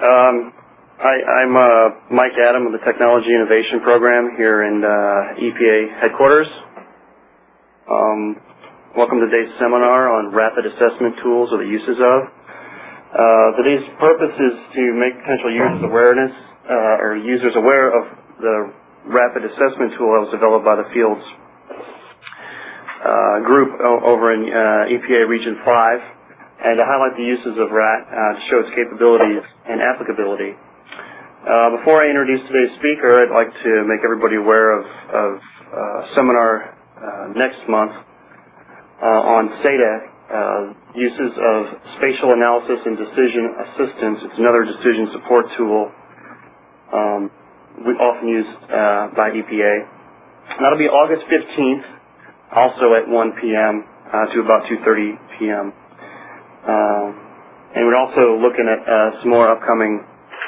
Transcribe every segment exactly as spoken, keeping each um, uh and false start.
Um, I, I'm uh, Mike Adam of the Technology Innovation Program here in uh, E P A headquarters. Um, welcome to today's seminar on rapid assessment tools or the uses of. Uh, today's purpose is to make potential users awareness uh, or users aware of the rapid assessment tool that was developed by the Fields uh, group over in uh, E P A Region five, and to highlight the uses of R A T uh, to show its capabilities and applicability. Uh, before I introduce today's speaker, I'd like to make everybody aware of, of uh, seminar uh, next month uh, on S A D A, uh, uses of spatial analysis and decision assistance. It's another decision support tool um, we often used uh, by E P A. And that'll be August fifteenth, also at one p m Uh, to about two thirty p m Uh, and we're also looking at uh, some more upcoming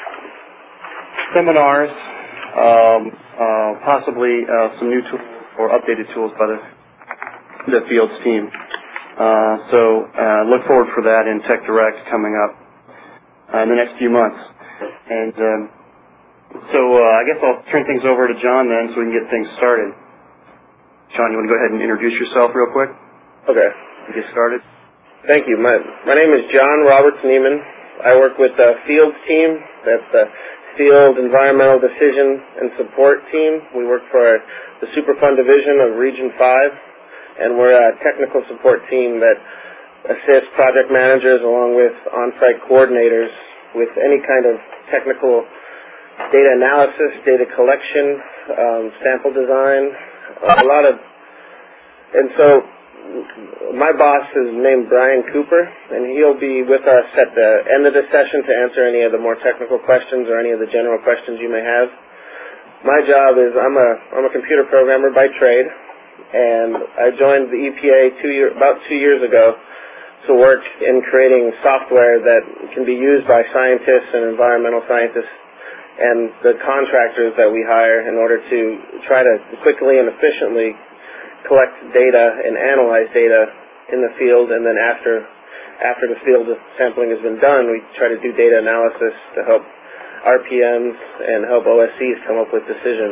seminars, um, uh, possibly uh, some new tools or updated tools by the, the Fields team. Uh, so uh, look forward for that in Tech Direct coming up uh, in the next few months. And um, so uh, I guess I'll turn things over to John then so we can get things started. John, you want to go ahead and introduce yourself real quick? Okay. Get started. Thank you. My, my name is John Roberts Neiman. I work with the Fields team. That's the Field Environmental Decision and Support team. We work for the Superfund division of Region five, and we're a technical support team that assists project managers along with on-site coordinators with any kind of technical data analysis, data collection, um, sample design, a lot of, and so my boss is named Brian Cooper, and he'll be with us at the end of the session to answer any of the more technical questions or any of the general questions you may have. My job is I'm a I'm a computer programmer by trade, and I joined the E P A two year, about two years ago to work in creating software that can be used by scientists and environmental scientists and the contractors that we hire in order to try to quickly and efficiently collect data and analyze data in the field, and then after after the field sampling has been done, we try to do data analysis to help R P Ms and help O S Cs come up with decisions.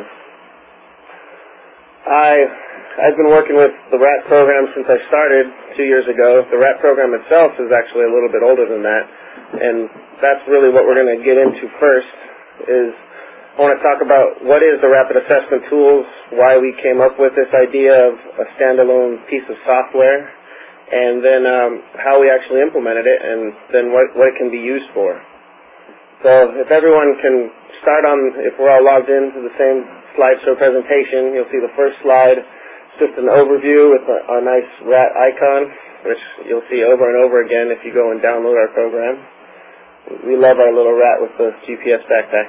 I, I've been working with the R A T program since I started two years ago. The R A T program itself is actually a little bit older than that, and that's really what we're going to get into first is I want to talk about what is the rapid assessment tools, why we came up with this idea of a standalone piece of software, and then um, how we actually implemented it, and then what, what it can be used for. So if everyone can start on, if we're all logged into the same slideshow presentation, you'll see the first slide, just an overview with a, a nice R A T icon, which you'll see over and over again if you go and download our program. We love our little R A T with the G P S backpack.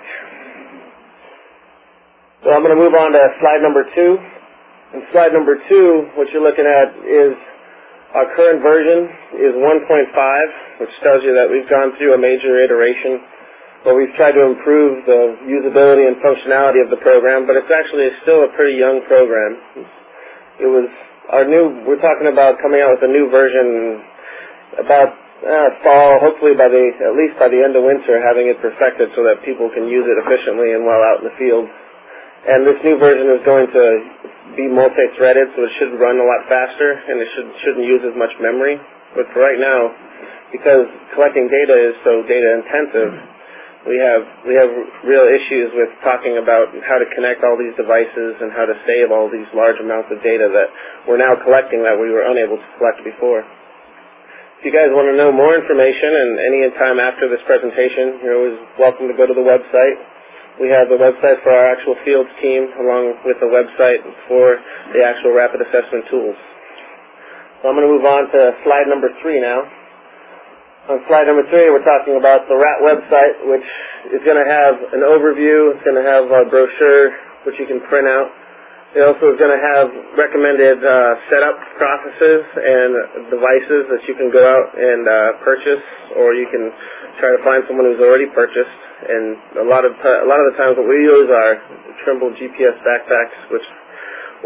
So I'm going to move on to slide number two. And slide number two, what you're looking at is our current version is one point five, which tells you that we've gone through a major iteration where we've tried to improve the usability and functionality of the program, but it's actually still a pretty young program. It was our new, we're talking about coming out with a new version about uh, fall, hopefully by the, at least by the end of winter, having it perfected so that people can use it efficiently and well out in the field. And this new version is going to be multi-threaded, so it should run a lot faster, and it should, shouldn't use as much memory. But for right now, because collecting data is so data-intensive, we have we have real issues with talking about how to connect all these devices and how to save all these large amounts of data that we're now collecting that we were unable to collect before. If you guys want to know more information, and any time after this presentation, you're always welcome to go to the website. We have the website for our actual Fields team along with the website for the actual rapid assessment tools. So I'm going to move on to slide number three now. On slide number three, we're talking about the R A T website, which is going to have an overview. It's going to have a brochure, which you can print out. It also is going to have recommended uh, setup processes and devices that you can go out and uh, purchase, or you can try to find someone who's already purchased. And a lot of t- a lot of the times what we use are Trimble G P S backpacks, which were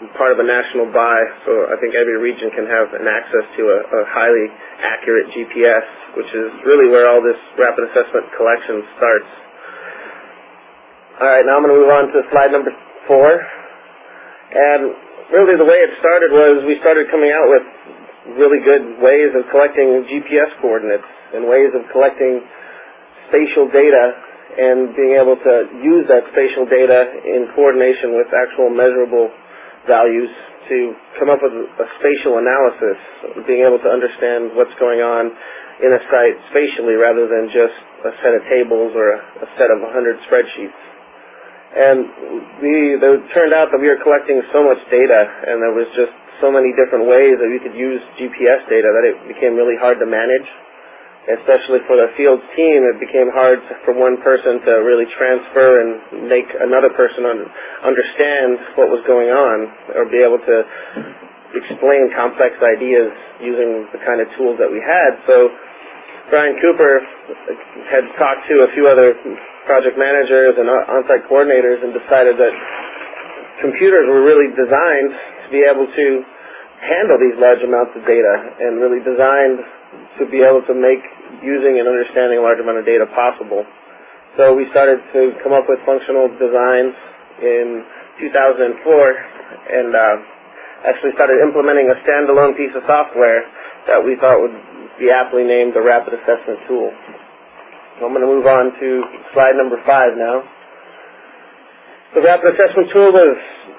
part of a national buy, so I think every region can have an access to a, a highly accurate G P S, which is really where all this rapid assessment collection starts. All right, now I'm going to move on to slide number four. And really the way it started was we started coming out with really good ways of collecting G P S coordinates and ways of collecting spatial data and being able to use that spatial data in coordination with actual measurable values to come up with a spatial analysis, being able to understand what's going on in a site spatially rather than just a set of tables or a, a set of a hundred spreadsheets. And we, it turned out that we were collecting so much data, and there was just so many different ways that we could use G P S data that it became really hard to manage. Especially for the field team, it became hard for one person to really transfer and make another person un understand what was going on or be able to explain complex ideas using the kind of tools that we had. So Brian Cooper had talked to a few other project managers and on-site coordinators and decided that computers were really designed to be able to handle these large amounts of data and really designed to be able to make using and understanding a large amount of data possible. So we started to come up with functional designs in two thousand four and uh, actually started implementing a standalone piece of software that we thought would be aptly named the Rapid Assessment Tool. So I'm going to move on to slide number five now. The Rapid Assessment Tool was,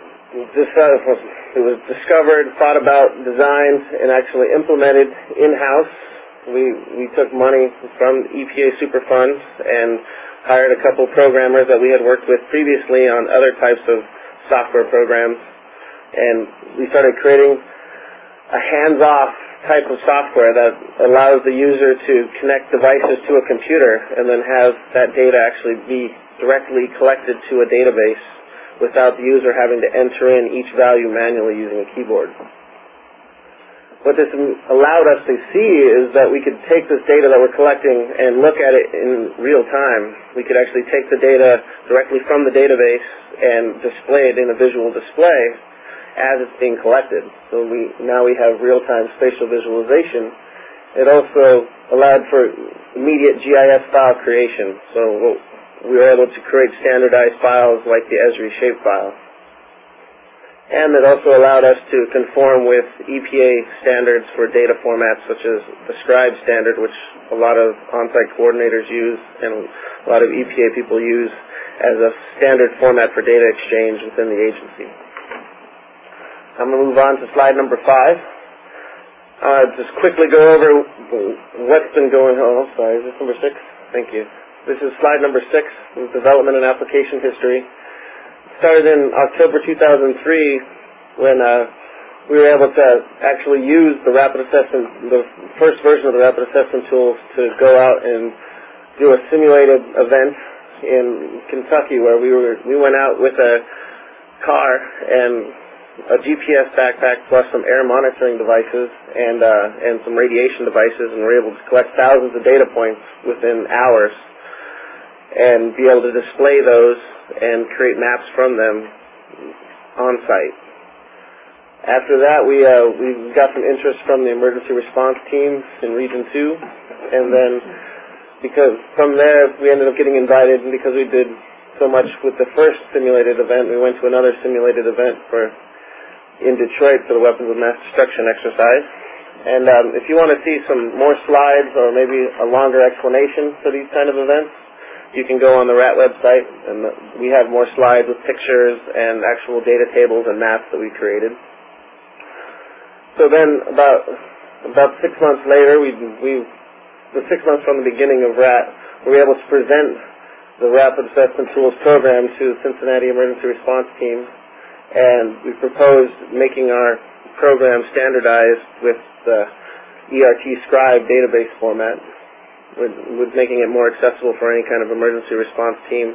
it was discovered, thought about, designed, and actually implemented in-house. We, we took money from E P A Superfund and hired a couple programmers that we had worked with previously on other types of software programs. And we started creating a hands-off type of software that allows the user to connect devices to a computer and then have that data actually be directly collected to a database without the user having to enter in each value manually using a keyboard. What this allowed us to see is that we could take this data that we're collecting and look at it in real time. We could actually take the data directly from the database and display it in a visual display as it's being collected. So we now we have real-time spatial visualization. It also allowed for immediate G I S file creation. So we were able to create standardized files like the Esri shapefile. And it also allowed us to conform with E P A standards for data formats such as the SCRIBE standard, which a lot of on-site coordinators use and a lot of E P A people use as a standard format for data exchange within the agency. I'm going to move on to slide number five. Uh, just quickly go over what's been going on. Oh, sorry, is this number six? Thank you. This is slide number six, development and application history. Started in October two thousand three when uh, we were able to actually use the rapid assessment, the first version of the rapid assessment tools to go out and do a simulated event in Kentucky where we were we went out with a car and a G P S backpack plus some air monitoring devices and uh, and some radiation devices, and were able to collect thousands of data points within hours and be able to display those and create maps from them on site. After that, we uh, we got some interest from the emergency response team in Region two, and then because from there we ended up getting invited, and because we did so much with the first simulated event, we went to another simulated event for in Detroit for the Weapons of Mass Destruction exercise. And um, if you want to see some more slides or maybe a longer explanation for these kind of events, you can go on the R A T website, and we have more slides with pictures and actual data tables and maps that we created. So then, about about six months later, we we the six months from the beginning of R A T, we were able to present the Rapid Assessment Tools program to the Cincinnati Emergency Response Team, and we proposed making our program standardized with the E R T SCRIBE database format, with, with making it more accessible for any kind of emergency response team.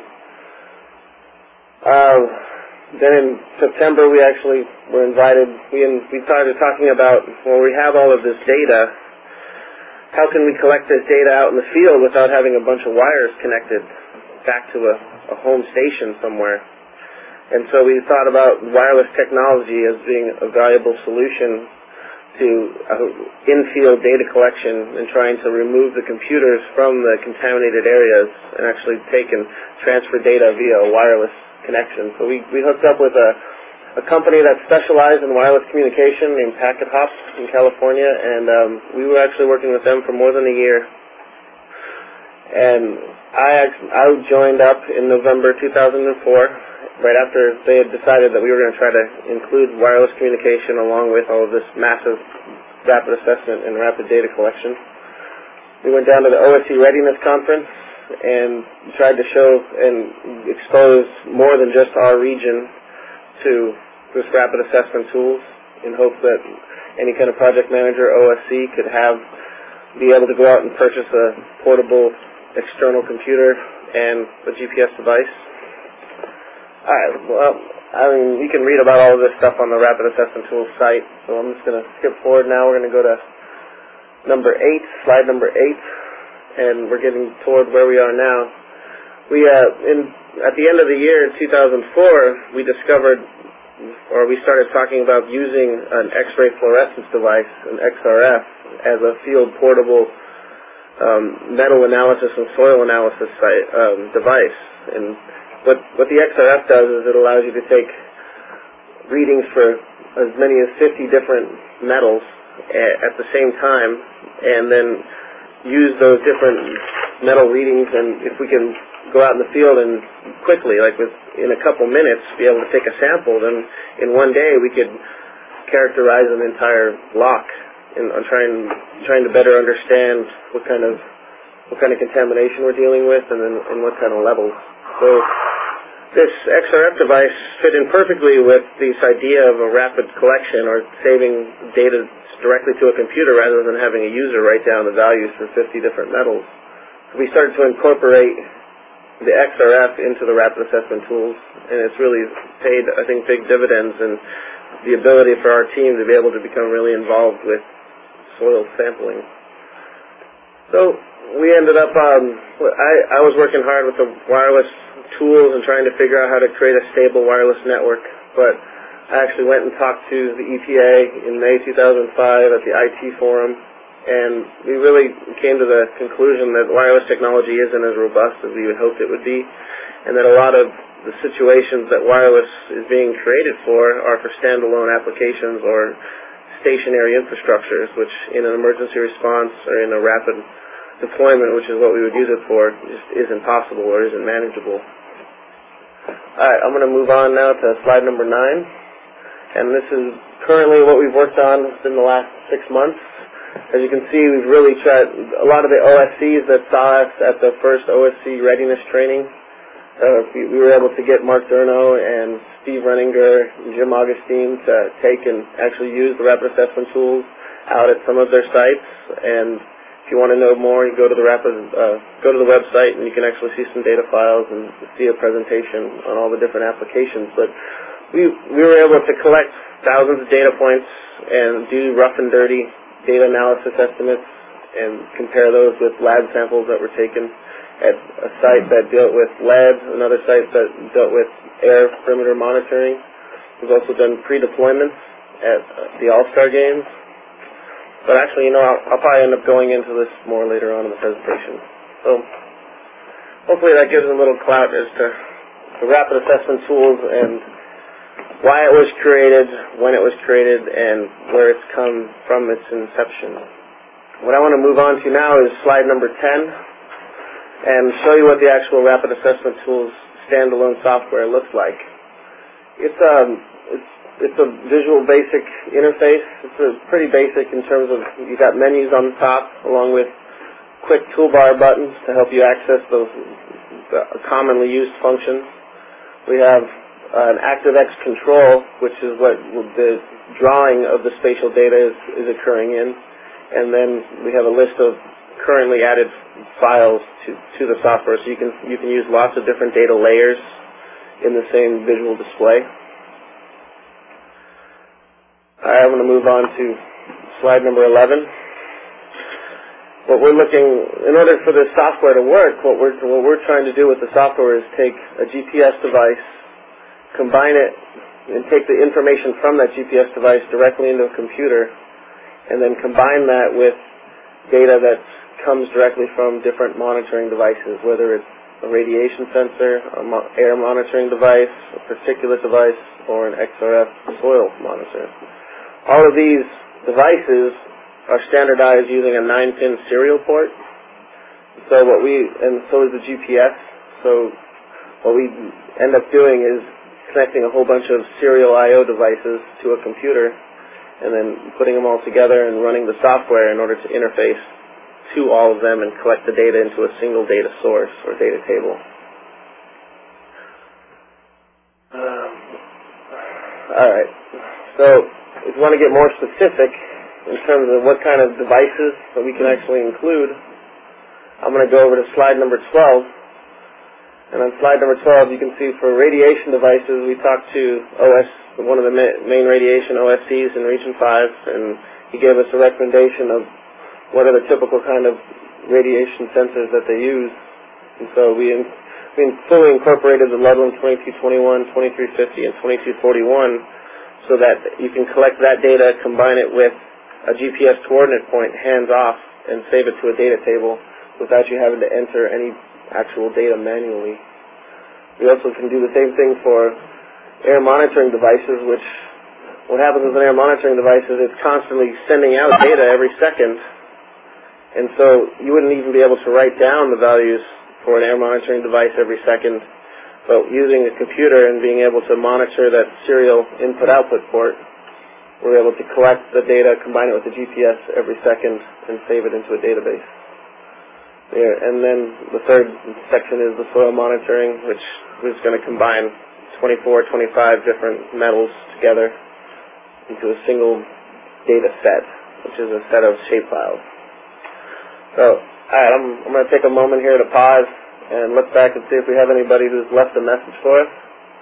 Uh, then in September, we actually were invited, we, we started talking about, well, we have all of this data, how can we collect this data out in the field without having a bunch of wires connected back to a, a home station somewhere? And so we thought about wireless technology as being a valuable solution to uh, in-field data collection and trying to remove the computers from the contaminated areas and actually take and transfer data via a wireless connection. So we, we hooked up with a, a company that specialized in wireless communication named PacketHop in California, and um, we were actually working with them for more than a year. And I, I joined up in November two thousand four, right after they had decided that we were going to try to include wireless communication along with all of this massive rapid assessment and rapid data collection. We went down to the O S C Readiness Conference and tried to show and expose more than just our region to this rapid assessment tools in hopes that any kind of project manager, O S C, could have, be able to go out and purchase a portable external computer and a G P S device. All right, well, I mean, you can read about all of this stuff on the Rapid Assessment Tools site, so I'm just going to skip forward now. We're going to go to number eight, slide number eight, and we're getting toward where we are now. We, uh, in, at the end of the year, two thousand four, we discovered, or we started talking about using an X-ray fluorescence device, an X R F, as a field portable um, metal analysis and soil analysis site, um, device. And What, what the X R F does is it allows you to take readings for as many as fifty different metals at the same time, and then use those different metal readings, and if we can go out in the field and quickly, like with, in a couple minutes, be able to take a sample, then in one day we could characterize an entire block and uh, trying trying to better understand what kind of what kind of contamination we're dealing with, and then and what kind of levels. So this X R F device fit in perfectly with this idea of a rapid collection or saving data directly to a computer rather than having a user write down the values for fifty different metals. So we started to incorporate the X R F into the rapid assessment tools, and it's really paid, I think, big dividends in the ability for our team to be able to become really involved with soil sampling. So we ended up, um, I, I was working hard with the wireless tools and trying to figure out how to create a stable wireless network, but I actually went and talked to the E P A in May two thousand five at the I T Forum, and we really came to the conclusion that wireless technology isn't as robust as we had hoped it would be, and that a lot of the situations that wireless is being created for are for standalone applications or stationary infrastructures, which in an emergency response or in a rapid deployment, which is what we would use it for, just isn't possible or isn't manageable. All right, I'm going to move on now to slide number nine, and this is currently what we've worked on within the last six months. As you can see, we've really tried, a lot of the O S Cs that saw us at the first O S C readiness training, uh, we, we were able to get Mark Durno and Steve Renninger and Jim Augustine to take and actually use the rapid assessment tools out at some of their sites. And if you want to know more, you go to the rapid, uh, go to the website, and you can actually see some data files and see a presentation on all the different applications. But we we were able to collect thousands of data points and do rough and dirty data analysis estimates and compare those with lab samples that were taken at a site that dealt with lead, another site that dealt with air perimeter monitoring. We've also done pre-deployments at the All-Star games. But actually, you know, I'll, I'll probably end up going into this more later on in the presentation. So hopefully that gives a little clout as to the rapid assessment tools and why it was created, when it was created, and where it's come from its inception. What I want to move on to now is slide number ten, and show you what the actual rapid assessment tools standalone software looks like. It's um, it's it's a visual basic interface. It's a pretty basic in terms of you've got menus on the top along with quick toolbar buttons to help you access those the commonly used functions. We have uh, an ActiveX control, which is what the drawing of the spatial data is, is occurring in, and then we have a list of currently added files to, to the software, so you can you can use lots of different data layers in the same visual display. All right, I'm going to move on to slide number eleven. What we're looking, in order for this software to work, what we're what we're trying to do with the software is take a G P S device, combine it and take the information from that G P S device directly into a computer, and then combine that with data that comes directly from different monitoring devices, whether it's a radiation sensor, an mo- air monitoring device, a particulate device, or an X R F soil monitor. All of these devices are standardized using a nine pin serial port. So what we, and so is the G P S. So what we end up doing is connecting a whole bunch of serial I O devices to a computer, and then putting them all together and running the software in order to interface to all of them and collect the data into a single data source or data table. Um, all right. So if you want to get more specific in terms of what kind of devices that we can actually include, I'm going to go over to slide number twelve. And on slide number twelve, you can see for radiation devices, we talked to O S, one of the ma- main radiation O S Cs in Region five, and he gave us a recommendation of what are the typical kind of radiation sensors that they use. And so we, in, we fully incorporated the Ludlam twenty-two twenty-one, twenty-three fifty, and twenty-two forty-one so that you can collect that data, combine it with a G P S coordinate point hands-off, and save it to a data table without you having to enter any actual data manually. We also can do the same thing for air monitoring devices, which what happens with an air monitoring device is it's constantly sending out data every second. And so you wouldn't even be able to write down the values for an air monitoring device every second. But using a computer and being able to monitor that serial input-output port, we're able to collect the data, combine it with the G P S every second, and save it into a database. There. And then the third section is the soil monitoring, which is going to combine twenty-four, twenty-five different metals together into a single data set, which is a set of shapefiles. So, all right, I'm, I'm going to take a moment here to pause and look back and see if we have anybody who's left a message for us.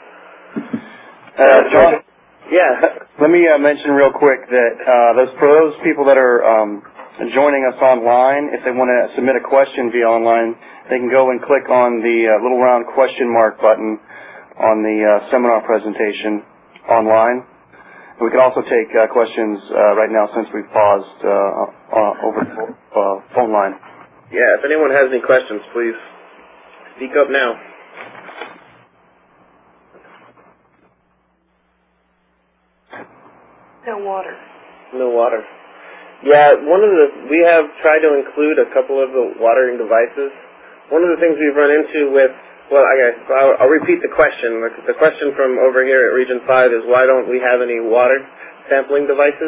Uh, John? Yeah. Let me uh, mention real quick that uh, those, for those people that are um, joining us online, if they want to submit a question via online, they can go and click on the uh, little round question mark button on the uh, seminar presentation online. And we can also take uh, questions uh, right now since we've paused uh, uh, over the uh, phone line. Yeah, if anyone has any questions, please speak up now. No water. No water. Yeah, one of the, we have tried to include a couple of the watering devices. One of the things we've run into with, well, I guess, I'll, I'll repeat the question. The question from over here at Region five is why don't we have any water sampling devices?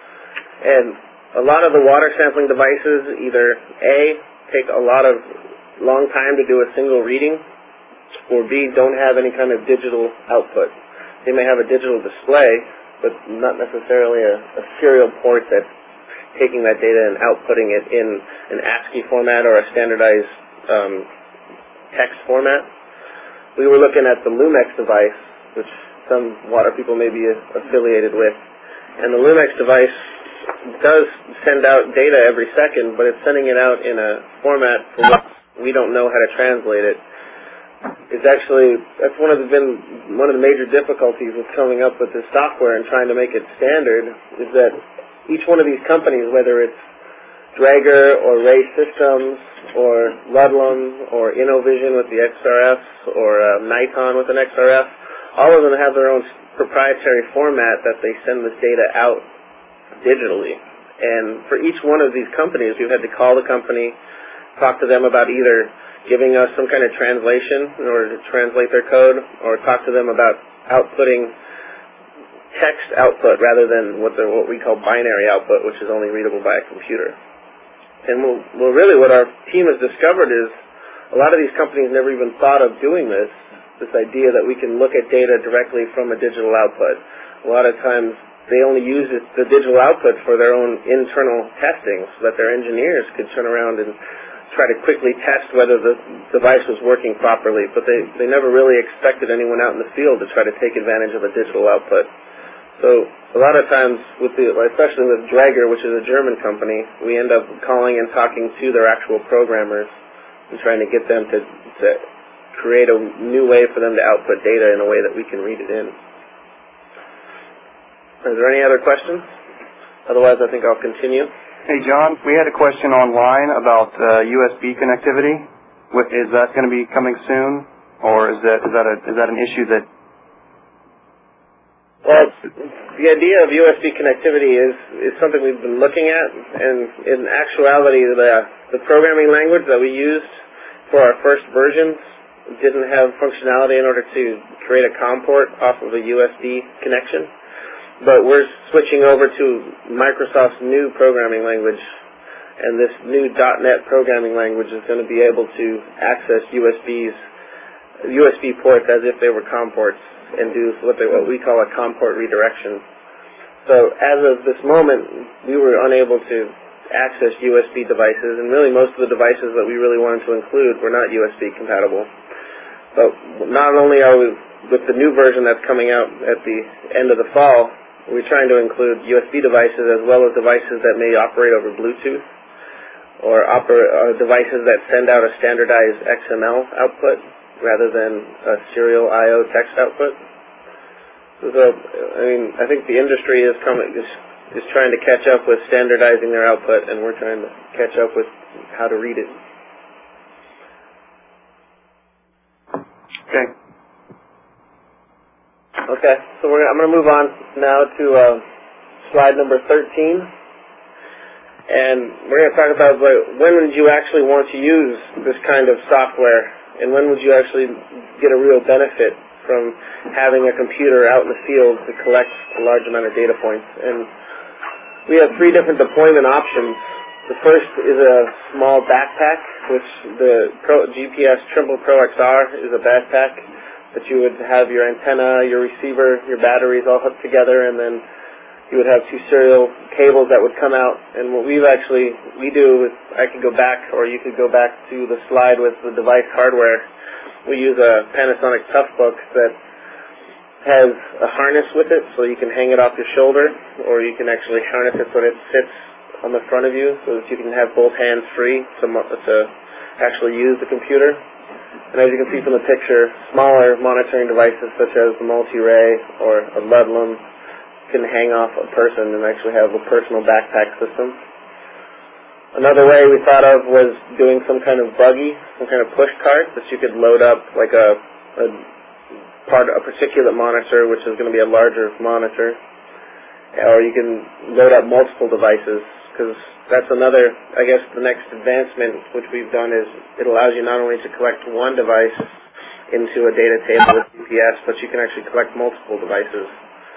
And a lot of the water sampling devices either A, take a lot of long time to do a single reading, or B, don't have any kind of digital output. They may have a digital display, but not necessarily a, a serial port that's taking that data and outputting it in an ASCII format or a standardized um, text format. We were looking at the Lumex device, which some water people may be affiliated with, and the Lumex device does send out data every second, but it's sending it out in a format for which we don't know how to translate it. It's actually, that's one of the been one of the major difficulties with coming up with this software and trying to make it standard, is that each one of these companies, whether it's Draeger or Ray Systems or Ludlam or InnoVision with the X R F or uh, Niton with an X R F, all of them have their own proprietary format that they send this data out digitally. And for each one of these companies, we've had to call the company, talk to them about either giving us some kind of translation in order to translate their code, or talk to them about outputting text output rather than what, what we call binary output, which is only readable by a computer. And we'll, well, really what our team has discovered is a lot of these companies never even thought of doing this, this idea that we can look at data directly from a digital output. A lot of times they only use it, the digital output for their own internal testing so that their engineers could turn around and try to quickly test whether the device was working properly, but they, they never really expected anyone out in the field to try to take advantage of a digital output. So a lot of times, with the, especially with Draeger, which is a German company, we end up calling and talking to their actual programmers and trying to get them to, to create a new way for them to output data in a way that we can read it in. Is there any other questions? Otherwise, I think I'll continue. Hey, John, we had a question online about uh, U S B connectivity. What, is that going to be coming soon, or is that is that a is that an issue that? Well, the idea of U S B connectivity is is something we've been looking at, and in actuality, the the programming language that we used for our first versions didn't have functionality in order to create a COM port off of a U S B connection. But we're switching over to Microsoft's new programming language, and this new dot net programming language is going to be able to access U S Bs, U S B ports as if they were COM ports, and do what, they, what we call a COM port redirection. So as of this moment, we were unable to access U S B devices, and really most of the devices that we really wanted to include were not U S B compatible. But not only are we, with the new version that's coming out at the end of the fall, we're trying to include U S B devices as well as devices that may operate over Bluetooth, or oper- uh, devices that send out a standardized X M L output rather than a serial I O text output. So, I mean, I think the industry is coming is, is trying to catch up with standardizing their output, and we're trying to catch up with how to read it. Okay. Okay, so we're, I'm going to move on now to uh, slide number thirteen, and we're going to talk about like, when would you actually want to use this kind of software, and when would you actually get a real benefit from having a computer out in the field to collect a large amount of data points. And we have three different deployment options. The first is a small backpack, which the Pro, G P S Trimble Pro X R is a backpack that you would have your antenna, your receiver, your batteries all hooked together, and then you would have two serial cables that would come out. And what we've actually, we do is, I could go back, or you could go back to the slide with the device hardware. We use a Panasonic Toughbook that has a harness with it, so you can hang it off your shoulder, or you can actually harness it so that it sits on the front of you, so that you can have both hands free to, to actually use the computer. And as you can see from the picture, smaller monitoring devices such as the multi-ray or a Ludlum can hang off a person and actually have a personal backpack system. Another way we thought of was doing some kind of buggy, some kind of push cart that you could load up like a, a part, a particulate monitor, which is going to be a larger monitor, or you can load up multiple devices, because that's another, I guess, the next advancement which we've done is it allows you not only to collect one device into a data table with G P S, but you can actually collect multiple devices.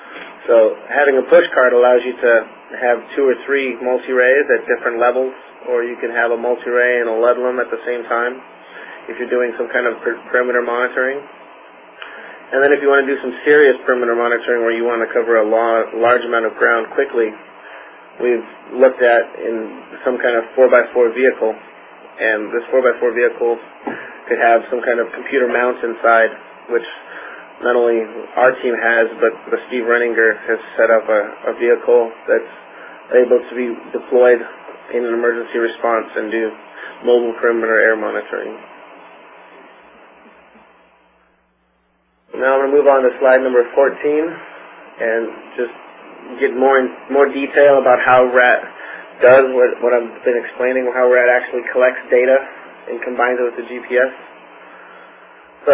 So having a push cart allows you to have two or three multi-rays at different levels, or you can have a multi-ray and a Ludlum at the same time if you're doing some kind of per- perimeter monitoring. And then if you want to do some serious perimeter monitoring where you want to cover a la- large amount of ground quickly, we've looked at in some kind of four by four vehicle, and this four by four vehicle could have some kind of computer mount inside, which not only our team has, but the Steve Renninger has set up a, a vehicle that's able to be deployed in an emergency response and do mobile perimeter air monitoring. Now I'm going to move on to slide number fourteen and just get more in, more detail about how RAT does what, what I've been explaining, how RAT actually collects data and combines it with the G P S. So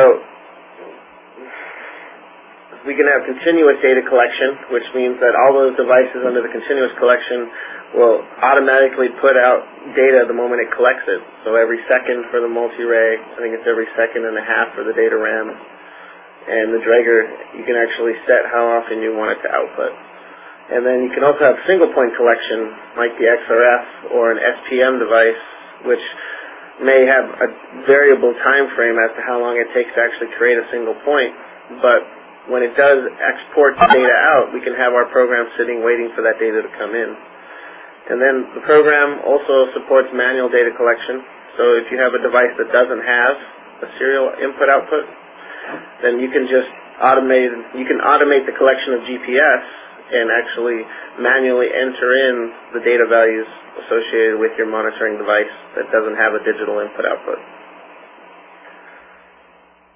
we can have continuous data collection, which means that all those devices under the continuous collection will automatically put out data the moment it collects it. So every second for the multi-ray, I think it's every second and a half for the data RAM. And the Draeger, you can actually set how often you want it to output. And then you can also have single point collection, like the X R F or an S P M device, which may have a variable time frame as to how long it takes to actually create a single point. But when it does export the data out, we can have our program sitting waiting for that data to come in. And then the program also supports manual data collection. So if you have a device that doesn't have a serial input-output, then you can just automate, you can automate the collection of G P S and actually manually enter in the data values associated with your monitoring device that doesn't have a digital input-output.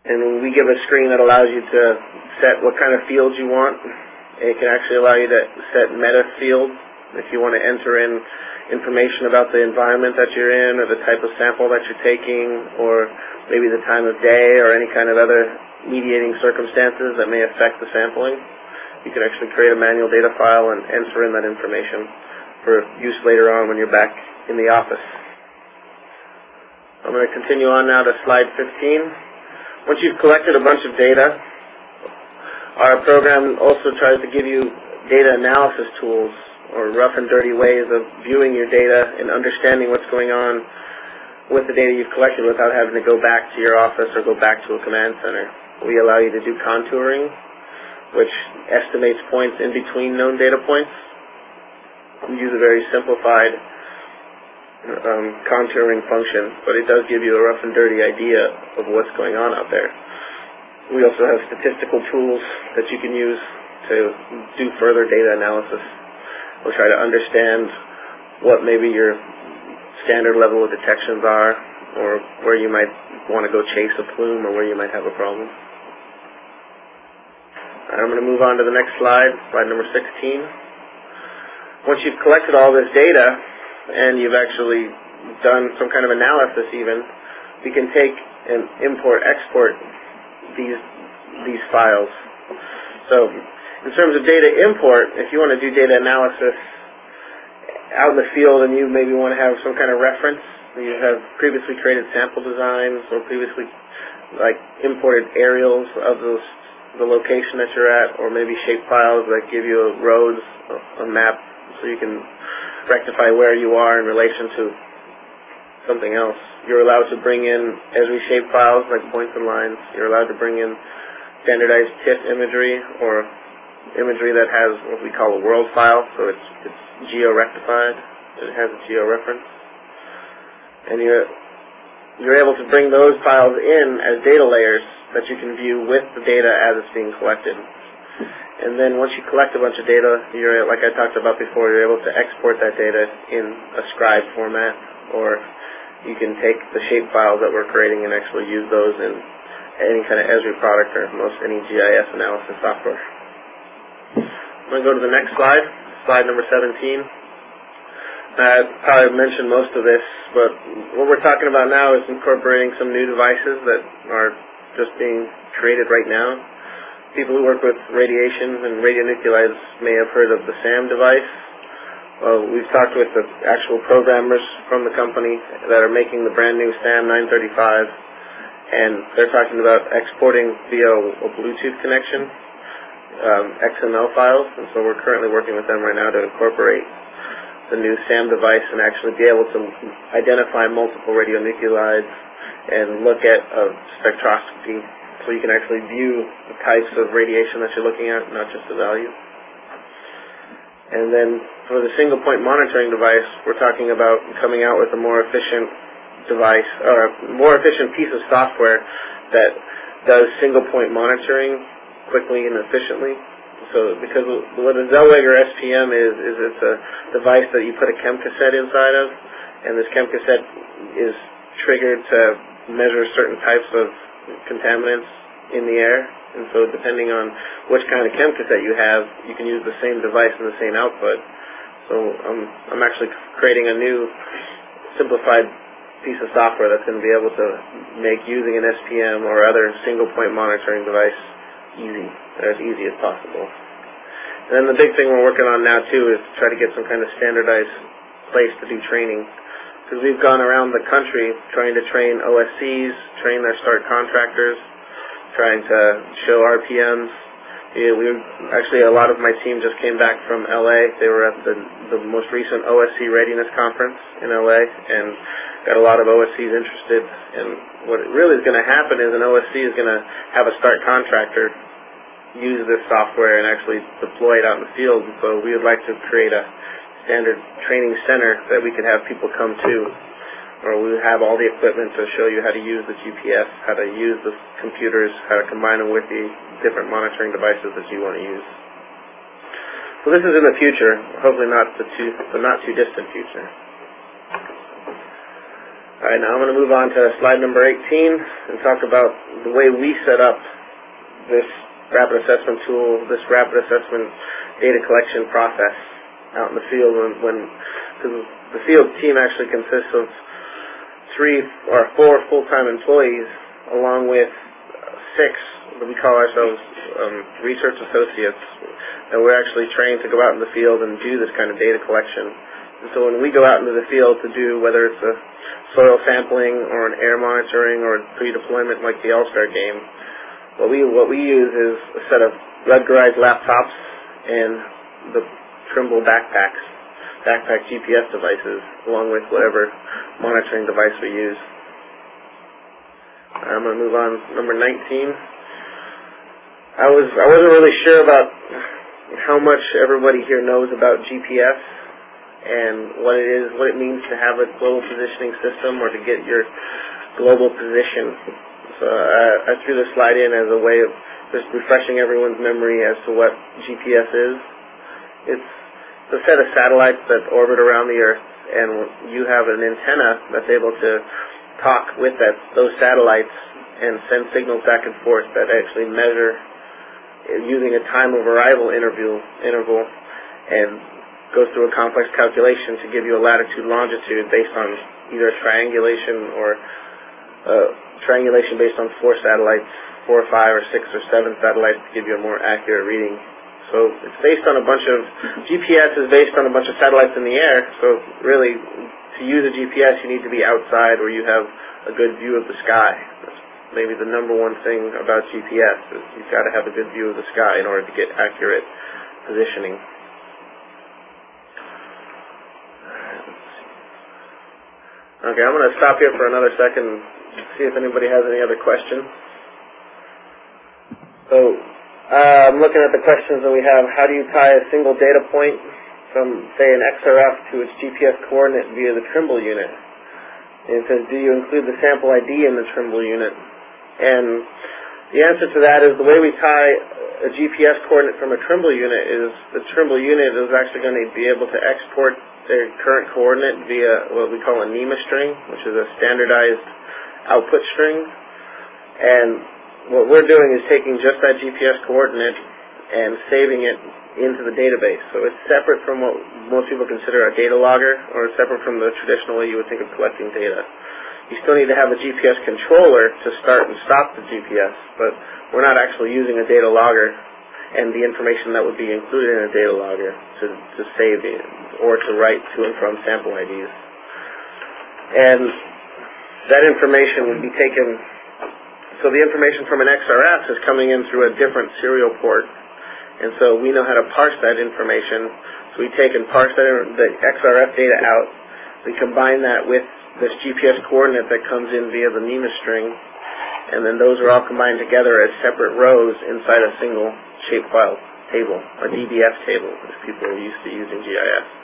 And we give a screen that allows you to set what kind of fields you want. It can actually allow you to set meta fields if you want to enter in information about the environment that you're in, or the type of sample that you're taking, or maybe the time of day, or any kind of other mediating circumstances that may affect the sampling. You can actually create a manual data file and enter in that information for use later on when you're back in the office. I'm going to continue on now to slide fifteen. Once you've collected a bunch of data, our program also tries to give you data analysis tools, or rough and dirty ways of viewing your data and understanding what's going on with the data you've collected without having to go back to your office or go back to a command center. We allow you to do contouring, which estimates points in between known data points. We use a very simplified um, contouring function, but it does give you a rough and dirty idea of what's going on out there. We also have statistical tools that you can use to do further data analysis. We'll try to understand what maybe your standard level of detections are, or where you might want to go chase a plume, or where you might have a problem. I'm going to move on to the next slide, slide number sixteen. Once you've collected all this data, and you've actually done some kind of analysis even, we can take and import, export these these files. So in terms of data import, if you want to do data analysis out in the field and you maybe want to have some kind of reference, you have previously created sample designs or previously like imported aerials of those, the location that you're at, or maybe shape files that give you a roads, a map, so you can rectify where you are in relation to something else. You're allowed to bring in Esri shape files like points and lines. You're allowed to bring in standardized T I F F imagery, or imagery that has what we call a world file, so it's, it's geo-rectified. It has a geo-reference. And you're, you're able to bring those files in as data layers that you can view with the data as it's being collected. And then once you collect a bunch of data, you're, like I talked about before, you're able to export that data in a scribe format, or you can take the shape files that we're creating and actually use those in any kind of Esri product or most any G I S analysis software. I'm going to go to the next slide, slide number seventeen. I probably mentioned most of this, but what we're talking about now is incorporating some new devices that are just being created right now. People who work with radiation and radionuclides may have heard of the SAM device. Well, we've talked with the actual programmers from the company that are making the brand new SAM nine thirty-five, and they're talking about exporting via a Bluetooth connection, um, X M L files, and so we're currently working with them right now to incorporate the new SAM device and actually be able to identify multiple radionuclides and look at a spectroscopy, so you can actually view the types of radiation that you're looking at, not just the value. And then for the single point monitoring device, we're talking about coming out with a more efficient device, or a more efficient piece of software that does single point monitoring quickly and efficiently. So because what a Zellweger S P M is, is it's a device that you put a chem cassette inside of, and this chem cassette is triggered to measure certain types of contaminants in the air. And so depending on which kind of chem cassette you have, you can use the same device and the same output. So I'm, I'm actually creating a new simplified piece of software that's going to be able to make using an S P M or other single point monitoring device easy, or as easy as possible. And then the big thing we're working on now too is to try to get some kind of standardized place to do training. Because we've gone around the country trying to train O S Cs, train their start contractors, trying to show R P Ms. Yeah, we actually, a lot of my team just came back from L A. They were at the, the most recent O S C Readiness Conference in L A, and got a lot of O S Cs interested. And what really is going to happen is an O S C is going to have a start contractor use this software and actually deploy it out in the field. And so we would like to create a standard training center that we could have people come to, or we have all the equipment to show you how to use the G P S, how to use the computers, how to combine them with the different monitoring devices that you want to use. So this is in the future, hopefully not the too, the not too distant future. All right, now I'm going to move on to slide number eighteen and talk about the way we set up this rapid assessment tool, this rapid assessment data collection process out in the field. When, when the field team actually consists of three or four full-time employees, along with six that we call ourselves um, research associates, and we're actually trained to go out in the field and do this kind of data collection. And so when we go out into the field to do, whether it's a soil sampling or an air monitoring or pre-deployment like the All-Star game, what we what we use is a set of Rudgerized laptops and the Trimble backpacks, backpack G P S devices, along with whatever monitoring device we use. I'm going to move on to number nineteen. I was I wasn't really sure about how much everybody here knows about G P S and what it is, what it means to have a global positioning system or to get your global position. So uh, I threw this slide in as a way of just refreshing everyone's memory as to what G P S is. It's a set of satellites that orbit around the Earth, and you have an antenna that's able to talk with that those satellites and send signals back and forth that actually measure using a time of arrival interval, interval and goes through a complex calculation to give you a latitude longitude based on either triangulation or uh, triangulation based on four satellites, four or five or six or seven satellites to give you a more accurate reading. So it's based on a bunch of, G P S is based on a bunch of satellites in the air, so really to use a G P S you need to be outside where you have a good view of the sky. That's maybe the number one thing about G P S is you've got to have a good view of the sky in order to get accurate positioning. Okay, I'm going to stop here for another second and see if anybody has any other questions. So, uh, I'm looking at the questions that we have. How do you tie a single data point from, say, an X R F to its G P S coordinate via the Trimble unit? And it says, do you include the sample I D in the Trimble unit? And the answer to that is the way we tie a G P S coordinate from a Trimble unit is the Trimble unit is actually going to be able to export their current coordinate via what we call a NEMA string, which is a standardized output string. And what we're doing is taking just that G P S coordinate and saving it into the database. So it's separate from what most people consider a data logger, or separate from the traditional way you would think of collecting data. You still need to have a G P S controller to start and stop the G P S, but we're not actually using a data logger and the information that would be included in a data logger to, to save it or to write to and from sample I Ds. And that information would be taken, so the information from an X R F is coming in through a different serial port, and so we know how to parse that information. So we take and parse that, the X R F data out, we combine that with this G P S coordinate that comes in via the NEMA string, and then those are all combined together as separate rows inside a single shapefile table, a D B F table, as people are used to using G I S.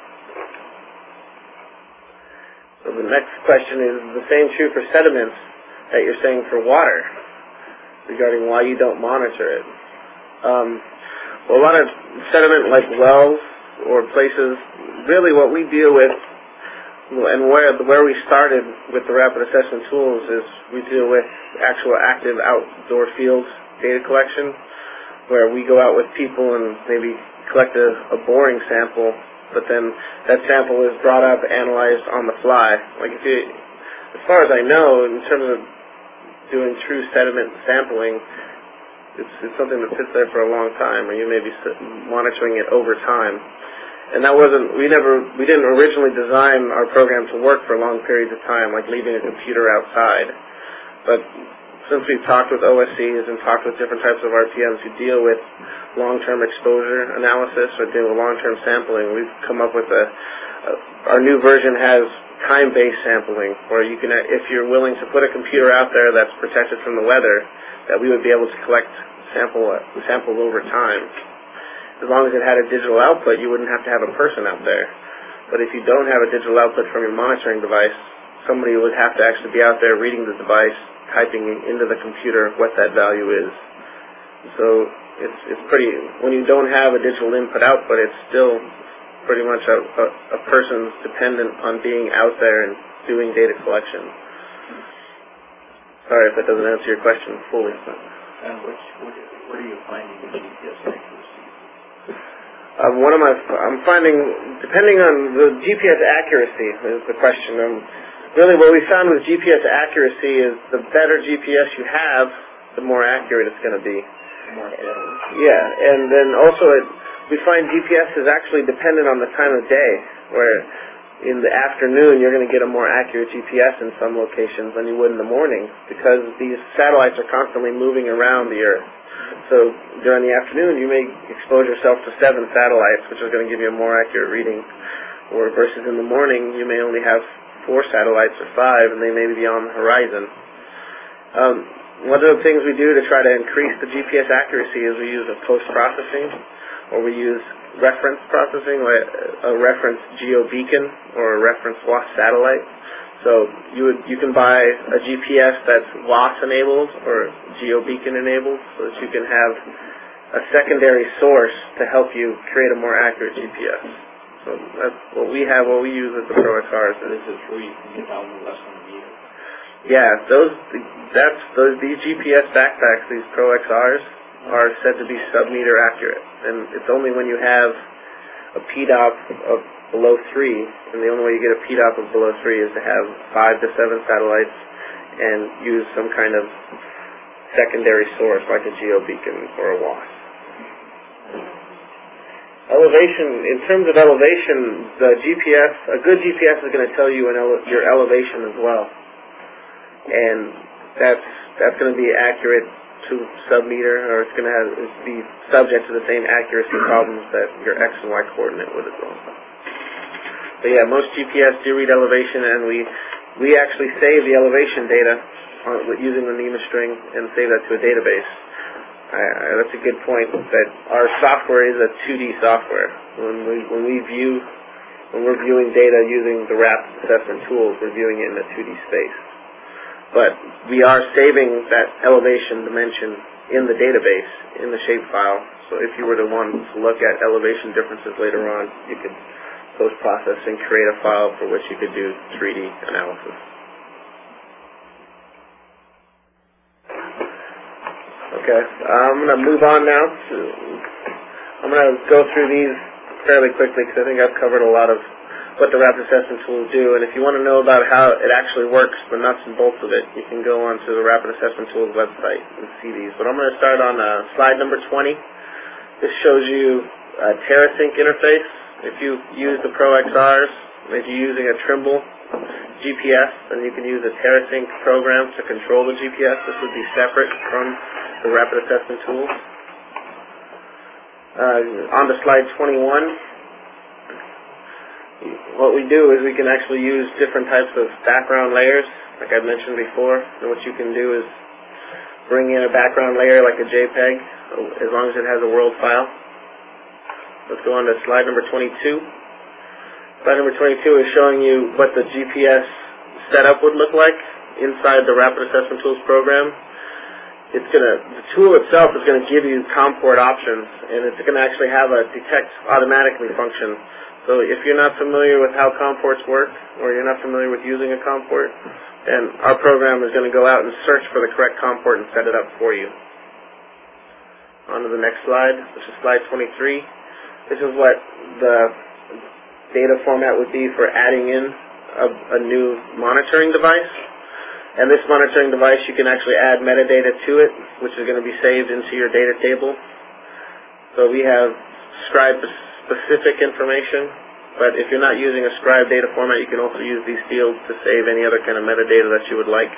So the next question is the same true for sediments that you're saying for water, regarding why you don't monitor it. Um, well, a lot of sediment like wells or places, really what we deal with, and where where we started with the rapid assessment tools is we deal with actual active outdoor field data collection, where we go out with people and maybe collect a, a boring sample, but then that sample is brought up, analyzed on the fly. Like if you, as far as I know, in terms of doing true sediment sampling, it's, it's something that sits there for a long time, or you may be monitoring it over time. And that wasn't, we never, we didn't originally design our program to work for long periods of time, like leaving a computer outside. But since we've talked with O S Cs and talked with different types of R P Ms who deal with long-term exposure analysis or deal with long-term sampling, we've come up with a, a our new version has time-based sampling, where you can, if you're willing to put a computer out there that's protected from the weather, that we would be able to collect sample samples over time. As long as it had a digital output, you wouldn't have to have a person out there. But if you don't have a digital output from your monitoring device, somebody would have to actually be out there reading the device, typing into the computer what that value is. So it's it's pretty, when you don't have a digital input-output, it's still pretty much a, a, a person's dependent on being out there and doing data collection. Sorry if that doesn't answer your question fully. And which, what, what are you finding in G P S accuracy? Um, one of my, I'm finding, depending on the G P S accuracy is the question. Um, really what we found with G P S accuracy is the better G P S you have, the more accurate it's going to be. More accurate. Yeah, and then also it, we find G P S is actually dependent on the time of day, where in the afternoon you're going to get a more accurate G P S in some locations than you would in the morning, because these satellites are constantly moving around the Earth. So during the afternoon, you may expose yourself to seven satellites, which is going to give you a more accurate reading. Or versus in the morning, you may only have four satellites or five, and they may be on the horizon. Um, one of the things we do to try to increase the G P S accuracy is we use a post-processing, or we use reference processing, like a reference GeoBeacon or a reference W A S satellite. So you would you can buy a G P S that's W A S enabled or GeoBeacon enabled, so that you can have a secondary source to help you create a more accurate G P S. So that's what we have, what we use as the Pro X Rs. This is where you can get down to less than a meter. Yeah, those that's those these G P S backpacks, these Pro X Rs, are said to be sub-meter accurate, and it's only when you have a P D O P of below three, and the only way you get a P D O P of below three is to have five to seven satellites and use some kind of secondary source like a GeoBeacon or a W A S. Elevation, in terms of elevation, the G P S, a good G P S is going to tell you an ele your elevation as well, and that's that's going to be accurate to sub-meter, or it's going to have, be subject to the same accuracy problems that your X and Y coordinate would as well. But yeah, most G P S do read elevation, and we we actually save the elevation data on, using the NEMA string and save that to a database. I, I, that's a good point. That our software is a two D software. When we when we view when we're viewing data using the rapid assessment tools, we're viewing it in a two D space. But we are saving that elevation dimension in the database in the shapefile. So if you were to want to look at elevation differences later on, you could post-process and create a file for which you could do three D analysis. Okay, I'm going to move on now. To, I'm going to go through these fairly quickly because I think I've covered a lot of what the rapid assessment tools do. And if you want to know about how it actually works, the nuts and bolts of it, you can go onto the Rapid Assessment Tools website and see these. But I'm going to start on uh, slide number twenty. This shows you a TerraSync interface. If you use the Pro X Rs, if you're using a Trimble G P S, then you can use a TerraSync program to control the G P S. This would be separate from the Rapid Assessment Tool. Uh, on to slide twenty-one. What we do is we can actually use different types of background layers, like I mentioned before. And what you can do is bring in a background layer like a JPEG, as long as it has a world file. Let's go on to slide number twenty-two. Slide number twenty-two is showing you what the G P S setup would look like inside the Rapid Assessment Tools program. It's gonna, the tool itself is going to give you COM port options, and it's going to actually have a detect automatically function. So if you're not familiar with how COM ports work, or you're not familiar with using a COM port, then our program is going to go out and search for the correct COM port and set it up for you. On to the next slide, which is slide twenty-three. This is what the data format would be for adding in a, a new monitoring device. And this monitoring device, you can actually add metadata to it, which is going to be saved into your data table. So we have scribe specific information, but if you're not using a scribe data format, you can also use these fields to save any other kind of metadata that you would like.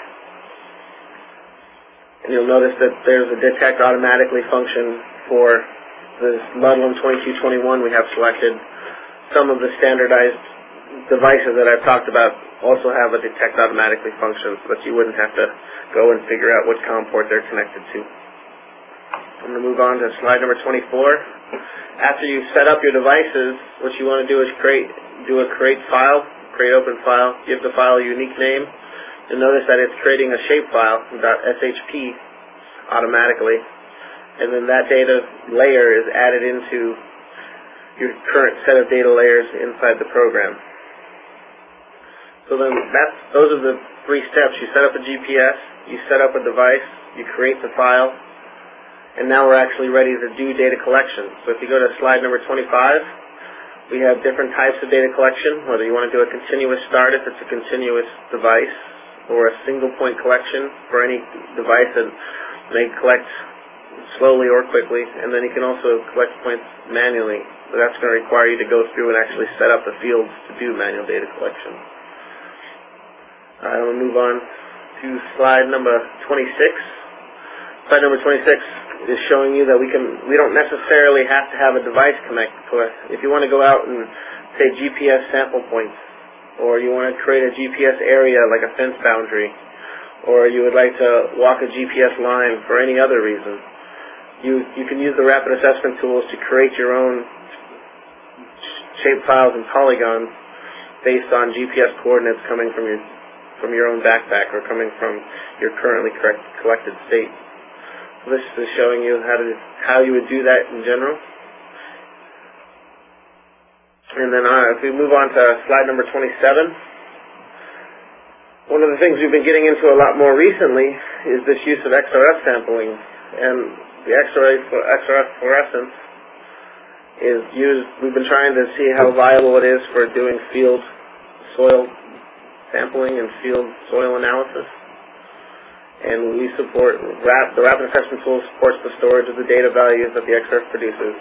And you'll notice that there's a detect automatically function for this Ludlam twenty-two twenty-one we have selected. Some of the standardized devices that I've talked about also have a detect automatically function, so that you wouldn't have to go and figure out which COM port they're connected to. I'm going to move on to slide number twenty-four. After you've set up your devices, what you want to do is create, do a create file, create open file, give the file a unique name. You'll notice that it's creating a shapefile, .shp, automatically, and then that data layer is added into your current set of data layers inside the program. So then that's, those are the three steps. You set up a G P S, you set up a device, you create the file, and now we're actually ready to do data collection. So if you go to slide number twenty-five, we have different types of data collection, whether you want to do a continuous start if it's a continuous device, or a single point collection for any device that may collect slowly or quickly, and then you can also collect points manually. So that's going to require you to go through and actually set up the fields to do manual data collection. All right, I'm going to move on to slide number twenty-six. Slide number twenty-six is showing you that we can we don't necessarily have to have a device connected to us. If you want to go out and say G P S sample points, or you want to create a G P S area like a fence boundary, or you would like to walk a G P S line for any other reason, you you can use the rapid assessment tools to create your own shape files and polygons based on G P S coordinates coming from your from your own backpack or coming from your currently correct, collected state. So this is showing you how to how you would do that in general. And then uh, if we move on to slide number twenty-seven, one of the things we've been getting into a lot more recently is this use of X R F sampling. And the X R F fluorescence is used, we've been trying to see how viable it is for doing field soil sampling and field soil analysis. And we support, the Rapid Assessment Tool supports the storage of the data values that the X R F produces.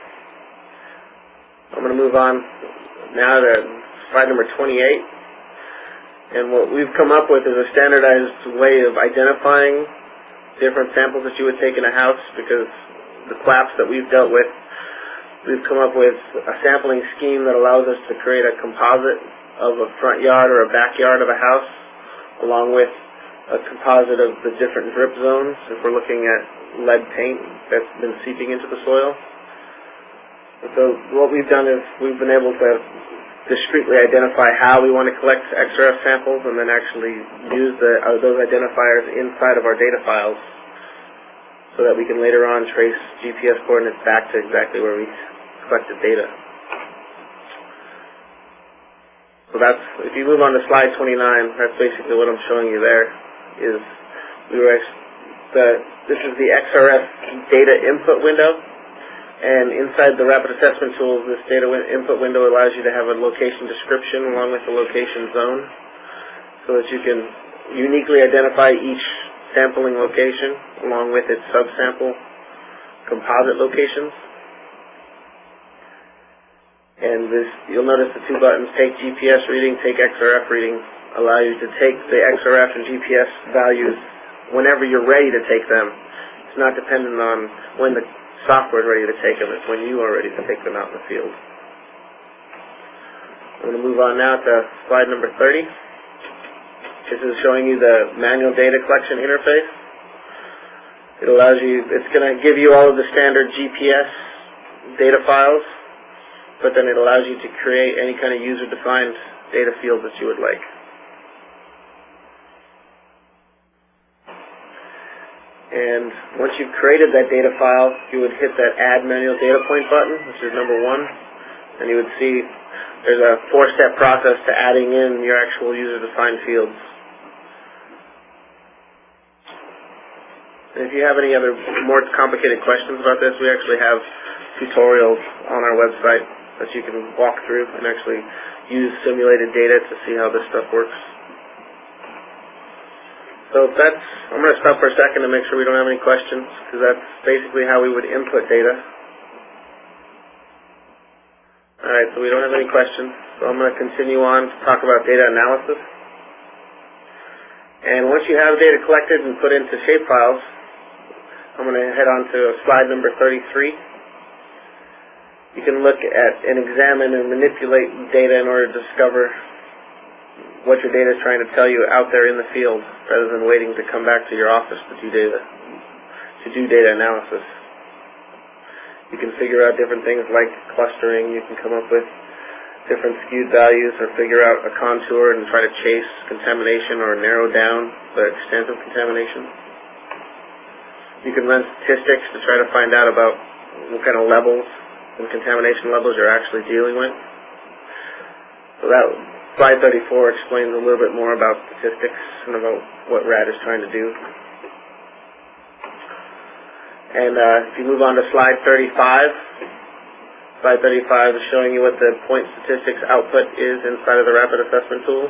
I'm going to move on now to slide number twenty-eight. And what we've come up with is a standardized way of identifying different samples that you would take in a house, because the claps that we've dealt with, we've come up with a sampling scheme that allows us to create a composite of a front yard or a backyard of a house, along with a composite of the different drip zones if we're looking at lead paint that's been seeping into the soil. So what we've done is we've been able to discretely identify how we want to collect X R F samples and then actually use the, uh, those identifiers inside of our data files so that we can later on trace G P S coordinates back to exactly where we collected data. So that's, if you move on to slide twenty-nine, that's basically what I'm showing you there. Is we were the, this is the X R F data input window. And inside the Rapid Assessment Tools, this data win input window allows you to have a location description along with the location zone so that you can uniquely identify each sampling location along with its subsample composite locations. And this, you'll notice the two buttons, Take G P S Reading, Take X R F Reading, allow you to take the X R F and G P S values whenever you're ready to take them. It's not dependent on when the software is ready to take them, it's when you are ready to take them out in the field. I'm going to move on now to slide number thirty. This is showing you the manual data collection interface. It allows you, it's going to give you all of the standard G P S data files, but then it allows you to create any kind of user-defined data field that you would like. And once you've created that data file, you would hit that Add Manual Data Point button, which is number one, and you would see there's a four-step process to adding in your actual user-defined fields. And if you have any other more complicated questions about this, we actually have tutorials on our website that you can walk through and actually use simulated data to see how this stuff works. So that's, I'm going to stop for a second to make sure we don't have any questions, because that's basically how we would input data. Alright, so we don't have any questions, so I'm going to continue on to talk about data analysis. And once you have data collected and put into shapefiles, I'm going to head on to slide number thirty-three. You can look at and examine and manipulate data in order to discover what your data is trying to tell you out there in the field, rather than waiting to come back to your office to do data, to do data analysis. You can figure out different things like clustering. You can come up with different skewed values or figure out a contour and try to chase contamination or narrow down the extent of contamination. You can run statistics to try to find out about what kind of levels and contamination levels you're actually dealing with. So that slide thirty-four explains a little bit more about statistics. question about what R A D is trying to do. And uh, if you move on to slide thirty-five, slide thirty-five is showing you what the point statistics output is inside of the rapid assessment tools.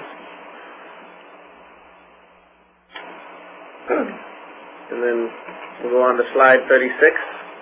And then we'll go on to slide thirty-six.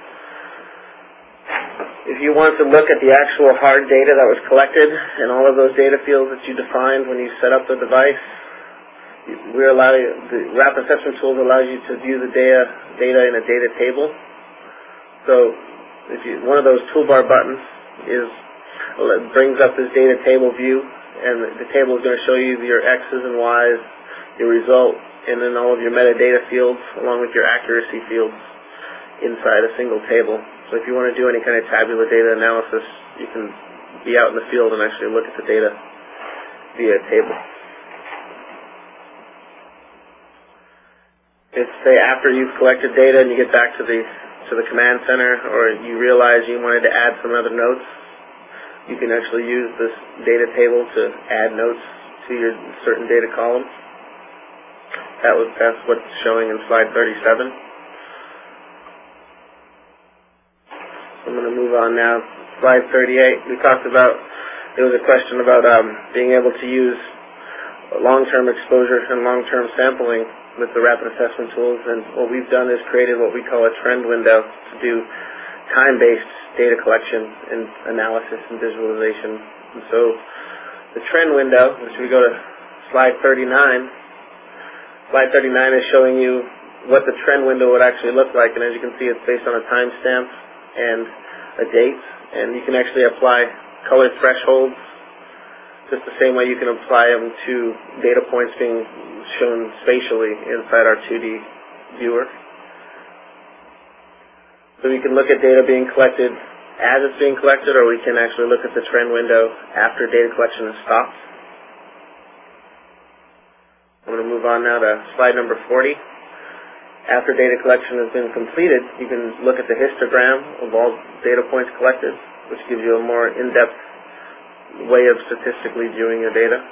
If you want to look at the actual hard data that was collected and all of those data fields that you defined when you set up the device, we allow you, the rapid assessment tools allows you to view the data data in a data table. So if you, one of those toolbar buttons is brings up this data table view, and the table is going to show you your X's and Y's, your result, and then all of your metadata fields along with your accuracy fields inside a single table. So if you want to do any kind of tabular data analysis, you can be out in the field and actually look at the data via a table. If, say, after you've collected data and you get back to the to the command center, or you realize you wanted to add some other notes, you can actually use this data table to add notes to your certain data columns. That was that's what's showing in slide thirty-seven. I'm going to move on now. Slide thirty-eight. We talked about, there was a question about um, being able to use long-term exposure and long-term sampling with the rapid assessment tools, and what we've done is created what we call a trend window to do time-based data collection and analysis and visualization. And so the trend window, which we go to slide thirty-nine, slide thirty-nine is showing you what the trend window would actually look like, and as you can see, it's based on a timestamp and a date, and you can actually apply color thresholds just the same way you can apply them to data points being shown spatially inside our two D viewer. So we can look at data being collected as it's being collected, or we can actually look at the trend window after data collection has stopped. I'm going to move on now to slide number forty. After data collection has been completed, you can look at the histogram of all data points collected, which gives you a more in-depth way of statistically viewing your data.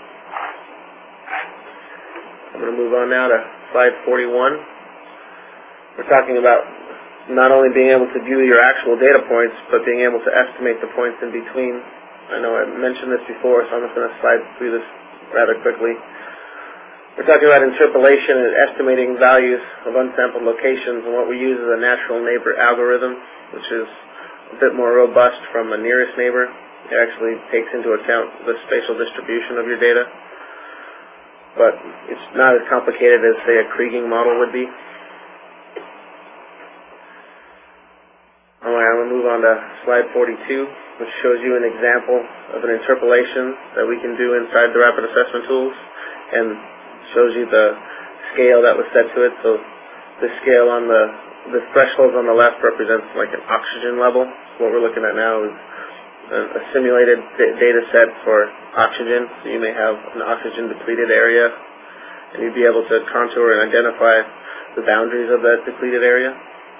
I'm going to move on now to slide forty-one. We're talking about not only being able to view your actual data points, but being able to estimate the points in between. I know I mentioned this before, so I'm just going to slide through this rather quickly. We're talking about interpolation and estimating values of unsampled locations, and what we use is a natural neighbor algorithm, which is a bit more robust from a nearest neighbor. It actually takes into account the spatial distribution of your data, but it's not as complicated as, say, a Kriging model would be. I'm going to move on to slide forty-two, which shows you an example of an interpolation that we can do inside the rapid assessment tools, and shows you the scale that was set to it. So the scale on the, the thresholds on the left represents like an oxygen level. So what we're looking at now is a, a simulated data set for oxygen. So you may have an oxygen depleted area, and you'd be able to contour and identify the boundaries of that depleted area.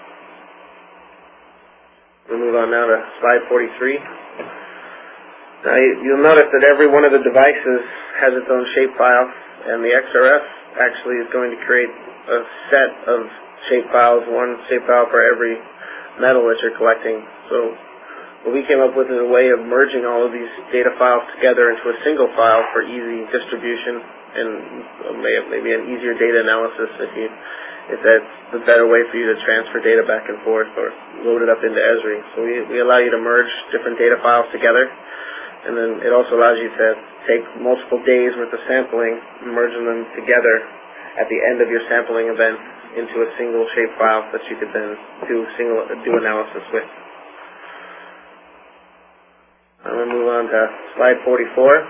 We'll move on now to slide forty-three. Now you'll notice that every one of the devices has its own shapefile, and the X R F actually is going to create a set of shapefiles, one shapefile for every metal that you're collecting. So what we came up with is a way of merging all of these data files together into a single file for easy distribution and maybe an easier data analysis if you if that's the better way for you to transfer data back and forth or load it up into Esri. So we, we allow you to merge different data files together, and then it also allows you to take multiple days worth of sampling and merging them together at the end of your sampling event into a single shapefile that you could then do single do analysis with. I'm going to move on to slide forty-four.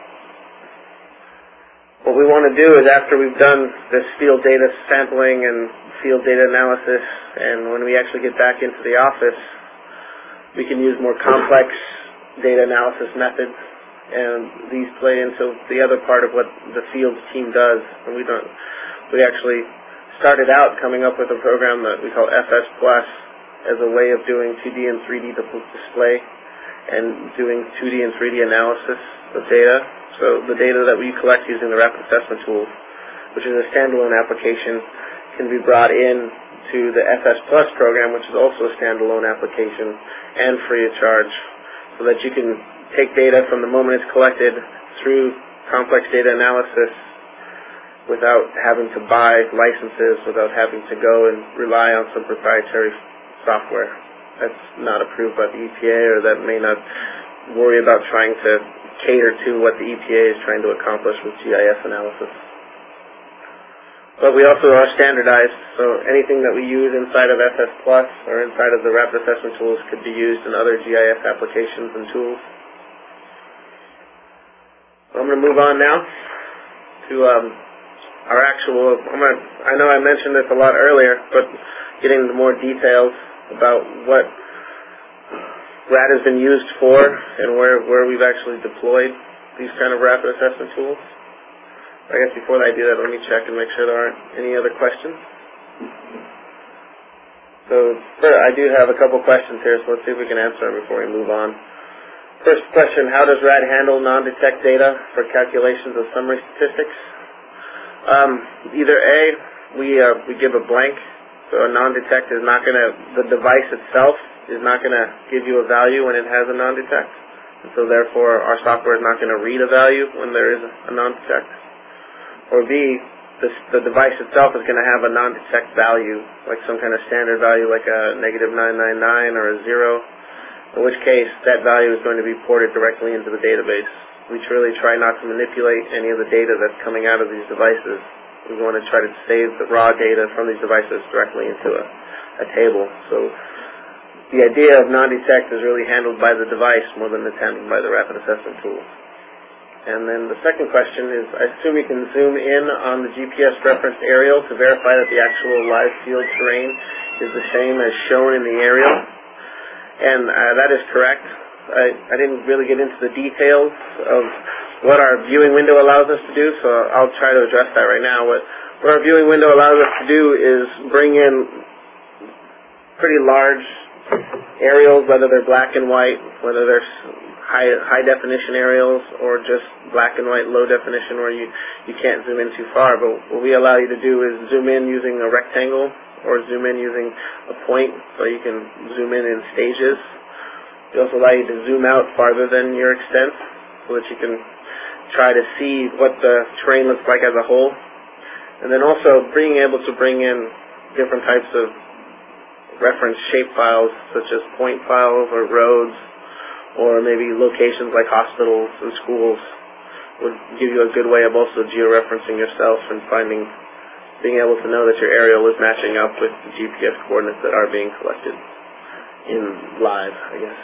What we want to do is, after we've done this field data sampling and field data analysis, and when we actually get back into the office, we can use more complex data analysis methods, and these play into the other part of what the field team does. And we don't, we actually started out coming up with a program that we call F S Plus as a way of doing two D and three D display and doing two D and three D analysis of data. So the data that we collect using the rapid assessment tools which is a standalone application, can be brought in to the F S Plus program, which is also a standalone application and free of charge, so that you can take data from the moment it's collected through complex data analysis without having to buy licenses, without having to go and rely on some proprietary software that's not approved by the E P A, or that may not worry about trying to cater to what the E P A is trying to accomplish with G I S analysis. But we also are standardized, so anything that we use inside of F S Plus or inside of the rapid assessment tools could be used in other G I S applications and tools. So I'm going to move on now to um, our actual, I'm gonna, I know I mentioned this a lot earlier, but getting into more details about what R A T has been used for and where, where we've actually deployed these kind of rapid assessment tools. I guess before I do that, let me check and make sure there aren't any other questions. So I do have a couple questions here, so let's see if we can answer them before we move on. First question, how does R A T handle non-detect data for calculations of summary statistics? Um, either A, we uh, we give a blank, so a non-detect is not going to, the device itself is not going to give you a value when it has a non-detect, and so therefore our software is not going to read a value when there is a non-detect. Or B, this, the device itself is going to have a non-detect value, like some kind of standard value like a negative nine nine nine or a zero, in which case that value is going to be ported directly into the database. We truly try not to manipulate any of the data that's coming out of these devices. We want to try to save the raw data from these devices directly into a, a table. So the idea of non-detect is really handled by the device more than it's handled by the rapid assessment tool. And then the second question is, I assume you can zoom in on the G P S referenced aerial to verify that the actual live field terrain is the same as shown in the aerial. And uh, that is correct. I, I didn't really get into the details of what our viewing window allows us to do, so I'll try to address that right now. What, what our viewing window allows us to do is bring in pretty large aerials, whether they're black and white, whether they're high, high definition aerials, or just black and white low definition where you, you can't zoom in too far. But what we allow you to do is zoom in using a rectangle or zoom in using a point, so you can zoom in in stages. We also allow you to zoom out farther than your extent so that you can try to see what the terrain looks like as a whole. And then also being able to bring in different types of reference shape files, such as point files or roads, or maybe locations like hospitals and schools, would give you a good way of also georeferencing yourself and finding, being able to know that your aerial is matching up with the G P S coordinates that are being collected in live, I guess.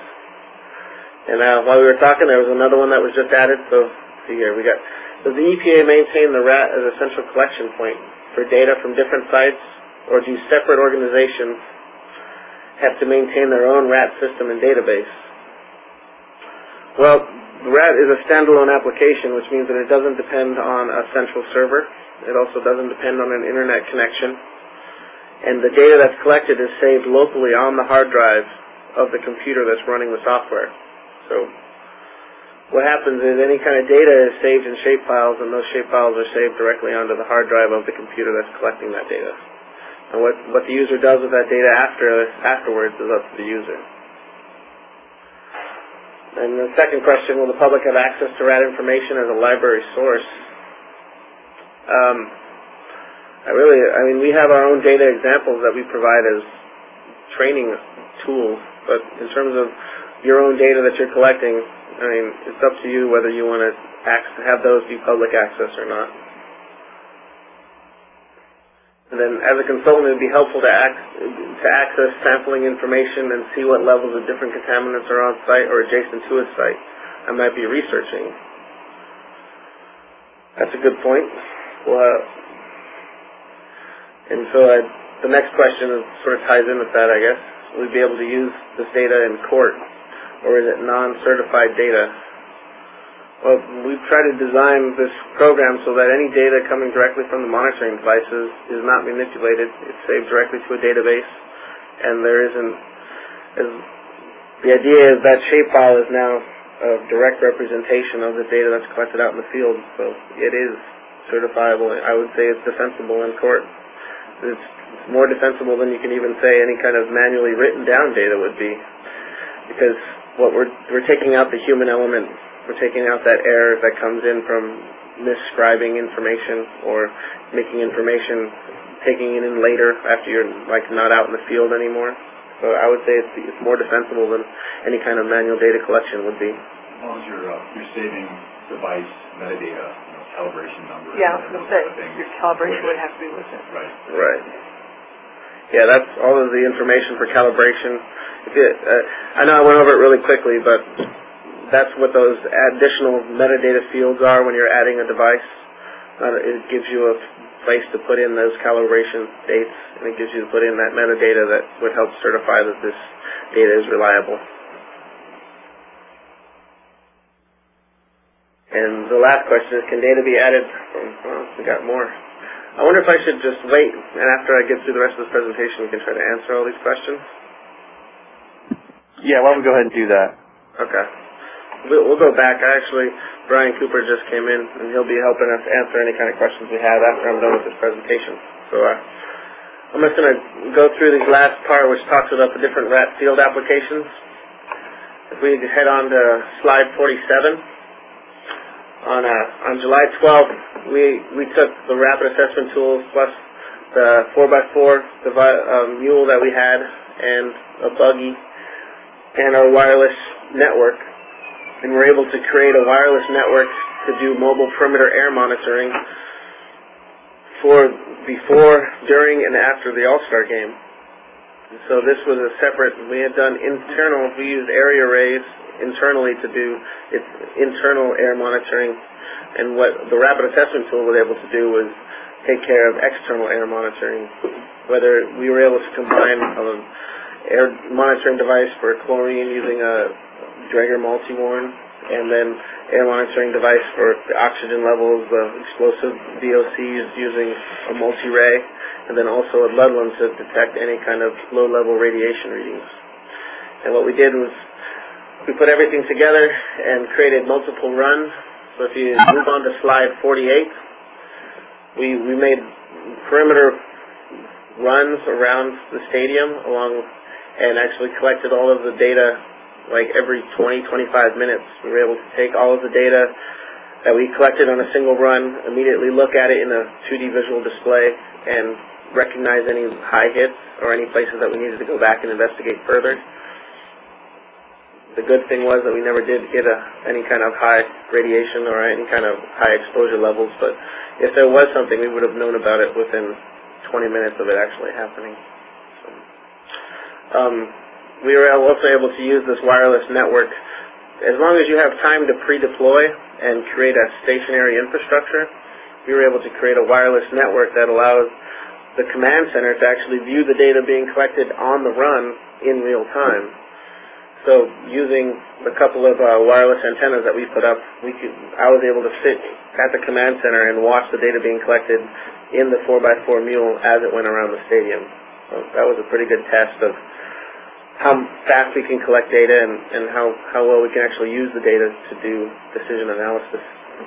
And uh, while we were talking, there was another one that was just added. So, see here, we got, does the E P A maintain the R A T as a central collection point for data from different sites, or do separate organizations have to maintain their own R A T system and database? Well, the R A T is a standalone application, which means that it doesn't depend on a central server. It also doesn't depend on an internet connection. And the data that's collected is saved locally on the hard drive of the computer that's running the software. So what happens is any kind of data is saved in shape files, and those shape files are saved directly onto the hard drive of the computer that's collecting that data. And what, what the user does with that data after afterwards is up to the user. And the second question, will the public have access to R A T information as a library source? Um, I really, I mean, we have our own data examples that we provide as training tools, but in terms of your own data that you're collecting, I mean, it's up to you whether you want to have those be public access or not. And then as a consultant, it would be helpful to, act, to access sampling information and see what levels of different contaminants are on site or adjacent to a site I might be researching. That's a good point. Well, uh, and so I, the next question sort of ties in with that, I guess. Will we be able to use this data in court, or is it non-certified data? Well, we've tried to design this program so that any data coming directly from the monitoring devices is not manipulated. It's saved directly to a database, and there isn't, as, the idea is that shapefile is now a direct representation of the data that's collected out in the field, so it is certifiable. I would say it's defensible in court. It's more defensible than you can even say any kind of manually written down data would be, because what we're we're taking out the human element. We're taking out that error that comes in from misscribing information or making information, taking it in later after you're like not out in the field anymore. So I would say it's, it's more defensible than any kind of manual data collection would be. As long as you're, uh, you're saving device metadata, you know, calibration number. Yeah, I was going to say, your calibration would have to be with it. Right. Right. Yeah, that's all of the information for calibration. If it, uh, I know I went over it really quickly, but that's what those additional metadata fields are when you're adding a device. Uh, it gives you a place to put in those calibration dates, and it gives you to put in that metadata that would help certify that this data is reliable. And the last question is, can data be added from, well, we got more. I wonder if I should just wait, and after I get through the rest of this presentation, we can try to answer all these questions. Yeah, why don't we go ahead and do that? Okay. We'll, we'll go back. I actually, Brian Cooper just came in, and he'll be helping us answer any kind of questions we have after I'm done with this presentation. So uh, I'm just going to go through this last part, which talks about the different R A T field applications. If we head on to slide forty-seven. On uh, on July twelfth, we we took the rapid assessment tools plus the four by four um, mule that we had and a buggy and our wireless network, and we're able to create a wireless network to do mobile perimeter air monitoring for before, during, and after the All-Star game. So this was a separate. We had done internal. We used area arrays internally to do its internal air monitoring, and what the rapid assessment tool was able to do was take care of external air monitoring, whether we were able to combine an air monitoring device for chlorine using a Draeger multi-warn, and then air monitoring device for the oxygen levels of explosive V O Cs using a multi-ray, and then also a Ludlam to detect any kind of low-level radiation readings. And what we did was we put everything together and created multiple runs. So if you move on to slide forty-eight, we, we made perimeter runs around the stadium along and actually collected all of the data like every twenty, twenty-five minutes. We were able to take all of the data that we collected on a single run, immediately look at it in a two D visual display, and recognize any high hits or any places that we needed to go back and investigate further. The good thing was that we never did get a, any kind of high radiation or any kind of high exposure levels, but if there was something, we would have known about it within twenty minutes of it actually happening. So, um, we were also able to use this wireless network. As long as you have time to pre-deploy and create a stationary infrastructure, we were able to create a wireless network that allows the command center to actually view the data being collected on the run in real time. So using a couple of uh, wireless antennas that we put up, we could, I was able to sit at the command center and watch the data being collected in the four by four mule as it went around the stadium. So that was a pretty good test of how fast we can collect data and, and how, how well we can actually use the data to do decision analysis.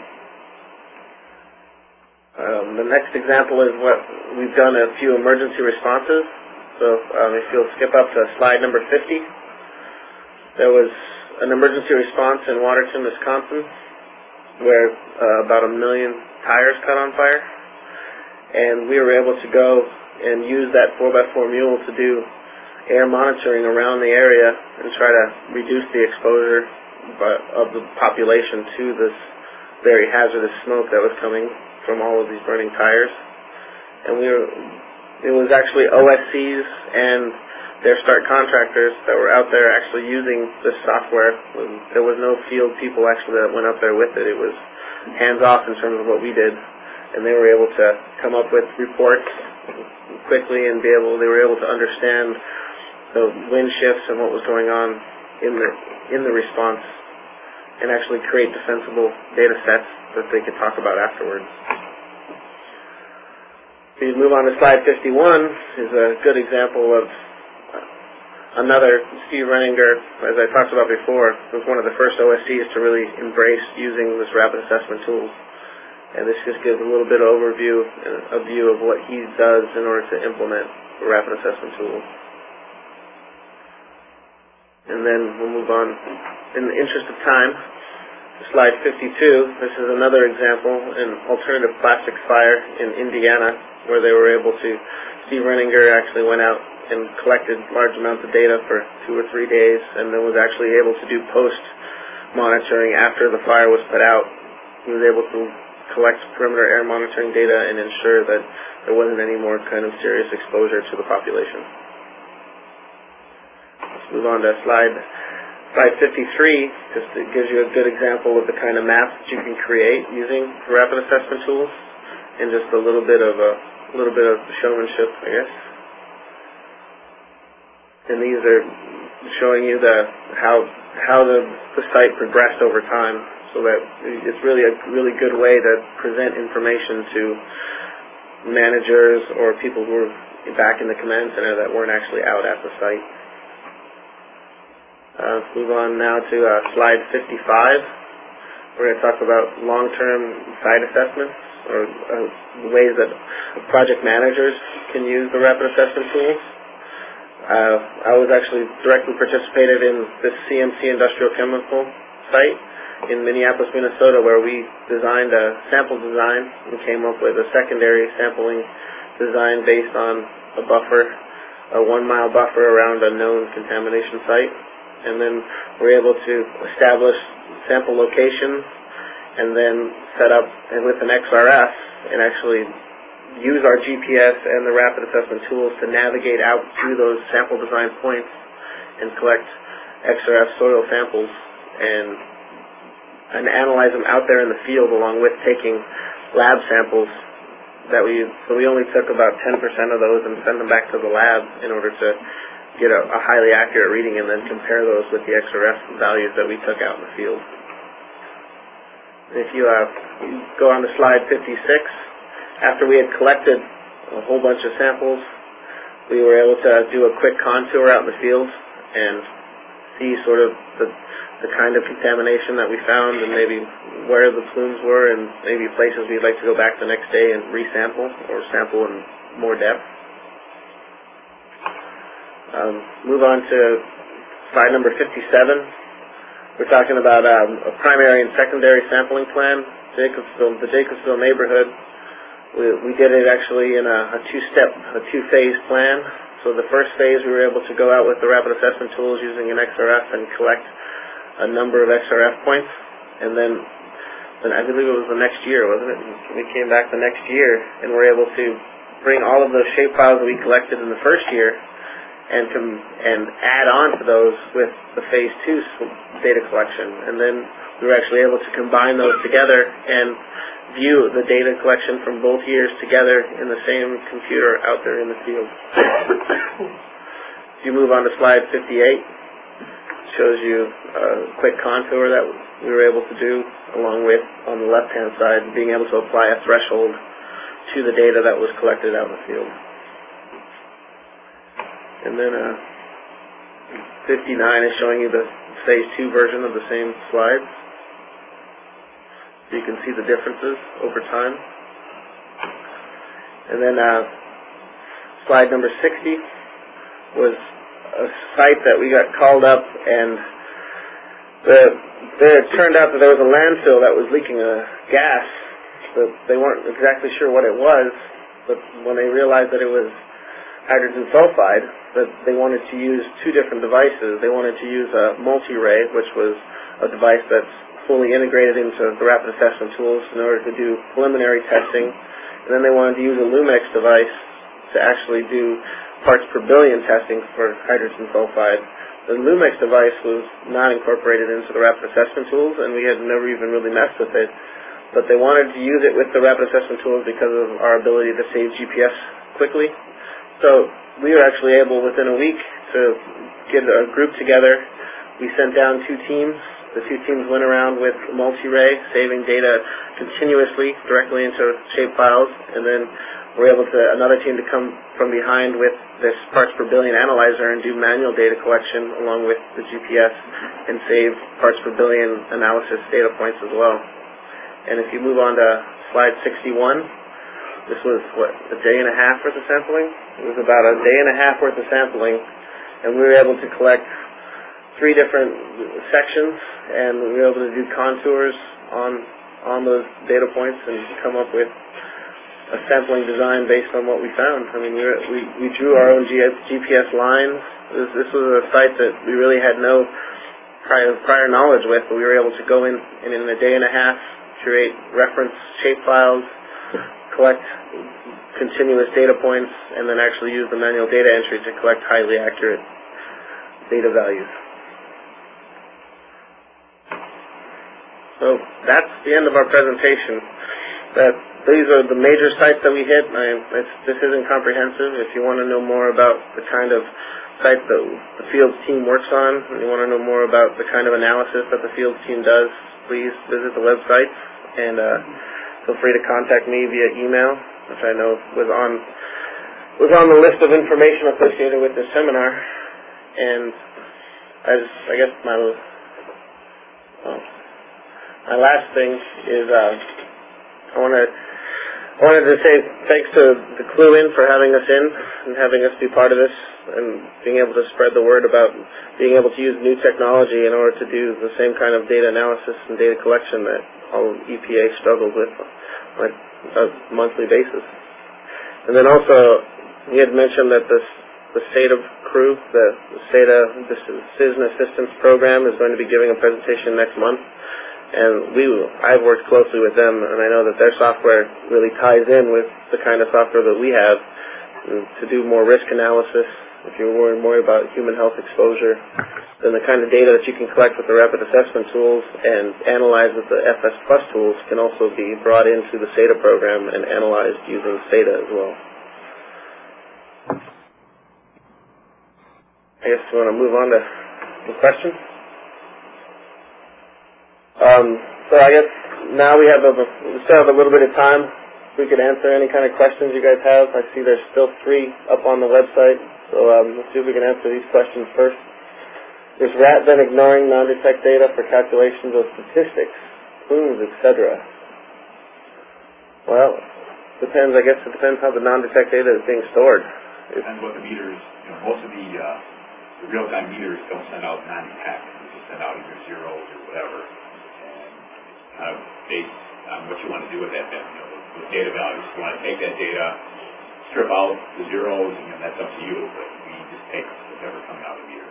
Um, the next example is what we've done a few emergency responses. So um, if you'll skip up to slide number fifty. There was an emergency response in Waterton, Wisconsin, where uh, about a million tires caught on fire. And we were able to go and use that four by four mule to do air monitoring around the area and try to reduce the exposure of the population to this very hazardous smoke that was coming from all of these burning tires. And we were, it was actually O S Cs and their start contractors that were out there actually using this software. There was no field people actually that went up there with it. It was hands-off in terms of what we did, and they were able to come up with reports quickly and be able. They were able to understand the wind shifts and what was going on in the in the response, and actually create defensible data sets that they could talk about afterwards. If you move on to slide fifty-one, is a good example of another. Steve Renninger, as I talked about before, was one of the first O S Cs to really embrace using this rapid assessment tool. And this just gives a little bit of overview, a view of what he does in order to implement the rapid assessment tool. And then we'll move on. In the interest of time, to slide fifty-two, this is another example, an alternative plastics fire in Indiana, where they were able to, Steve Renninger actually went out and collected large amounts of data for two or three days, and then was actually able to do post-monitoring after the fire was put out. He was able to collect perimeter air monitoring data and ensure that there wasn't any more kind of serious exposure to the population. Let's move on to slide slide fifty-three. Just it gives you a good example of the kind of maps that you can create using rapid assessment tools, and just a little bit of a little bit of showmanship, I guess. And these are showing you the how how the the site progressed over time. So that it's really a really good way to present information to managers or people who are back in the command center that weren't actually out at the site. Uh, let's move on now to uh, slide fifty-five. We're going to talk about long-term site assessments, or uh, ways that project managers can use the rapid assessment tools. Uh, I was actually directly participated in this C M C industrial chemical site in Minneapolis, Minnesota, where we designed a sample design and came up with a secondary sampling design based on a buffer, a one-mile buffer around a known contamination site. And then we're able to establish sample locations and then set up and with an X R F and actually use our G P S and the rapid assessment tools to navigate out to those sample design points and collect X R F soil samples and and analyze them out there in the field along with taking lab samples that we, so we only took about ten percent of those and send them back to the lab in order to get a, a highly accurate reading and then compare those with the X R F values that we took out in the field. If you, uh, you go on to slide fifty-six, after we had collected a whole bunch of samples, we were able to do a quick contour out in the field and see sort of the the kind of contamination that we found and maybe where the plumes were and maybe places we'd like to go back the next day and resample or sample in more depth. Um, move on to slide number fifty-seven. We're talking about um, a primary and secondary sampling plan. Jacobsville, the Jacobsville neighborhood, we, we did it actually in a, a two-step, a two-phase plan. So the first phase we were able to go out with the rapid assessment tools using an X R F and collect a number of X R F points, and then, then I believe it was the next year, wasn't it? We came back the next year and were able to bring all of those shape files that we collected in the first year and com and add on to those with the phase two data collection, and then we were actually able to combine those together and view the data collection from both years together in the same computer out there in the field. If you move on to slide fifty-eight, shows you a quick contour that we were able to do, along with, on the left-hand side, being able to apply a threshold to the data that was collected out in the field. And then uh, fifty-nine is showing you the phase two version of the same slide. So you can see the differences over time. And then uh, slide number sixty was a site that we got called up, and the, the, it turned out that there was a landfill that was leaking a gas, but they weren't exactly sure what it was, but when they realized that it was hydrogen sulfide, that they wanted to use two different devices. They wanted to use a multi-ray, which was a device that's fully integrated into the rapid assessment tools in order to do preliminary testing, and then they wanted to use a Lumex device to actually do parts per billion testing for hydrogen sulfide. The Lumex device was not incorporated into the rapid assessment tools, and we had never even really messed with it. But they wanted to use it with the rapid assessment tools because of our ability to save G P S quickly. So we were actually able, within a week, to get a group together. We sent down two teams. The two teams went around with multi-ray, saving data continuously directly into shape files, and then we're able to, another team to come from behind with this parts per billion analyzer and do manual data collection along with the G P S and save parts per billion analysis data points as well. And if you move on to slide sixty-one. This was, what, a day and a half worth of sampling? It was about a day and a half worth of sampling, and we were able to collect three different sections, and we were able to do contours on on those data points and come up with a sampling design based on what we found. I mean, we were, we, we drew our own G P S lines. This, this was a site that we really had no prior, prior knowledge with, but we were able to go in and in a day and a half create reference shape files, collect continuous data points, and then actually use the manual data entry to collect highly accurate data values. So that's the end of our presentation. That these are the major sites that we hit. I, it's, this isn't comprehensive. If you want to know more about the kind of site that the fields team works on, and you want to know more about the kind of analysis that the fields team does, please visit the website, and uh, feel free to contact me via email, which I know was on was on the list of information associated with this seminar. And I, just, I guess my oh, my last thing is uh, I want to I wanted to say thanks to the Clue In for having us in and having us be part of this and being able to spread the word about being able to use new technology in order to do the same kind of data analysis and data collection that all E P A struggles with on a monthly basis. And then also, he had mentioned that this, the SATA crew, the, the SATA the Citizen Assistance Program, is going to be giving a presentation next month. And we, I've worked closely with them, and I know that their software really ties in with the kind of software that we have to do more risk analysis. If you're worried more about human health exposure, then the kind of data that you can collect with the rapid assessment tools and analyze with the F S Plus tools can also be brought into the SATA program and analyzed using SATA as well. I guess we want to move on to the questions. Um, so I guess now we have a, we still have a little bit of time. We could answer any kind of questions you guys have. I see there's still three up on the website, so um, let's see if we can answer these questions first. Is R A T then ignoring non-detect data for calculations of statistics, plumes, et cetera? Well, depends. I guess it depends how the non-detect data is being stored. Depends what the meters. You know, most of the, uh, the real-time meters don't send out non-detect. They just send out either zeros or whatever. Kind of based on what you want to do with that, you know, with data values. If you want to take that data, strip out the zeros, and then that's up to you. But we just take whatever's coming out of the meter.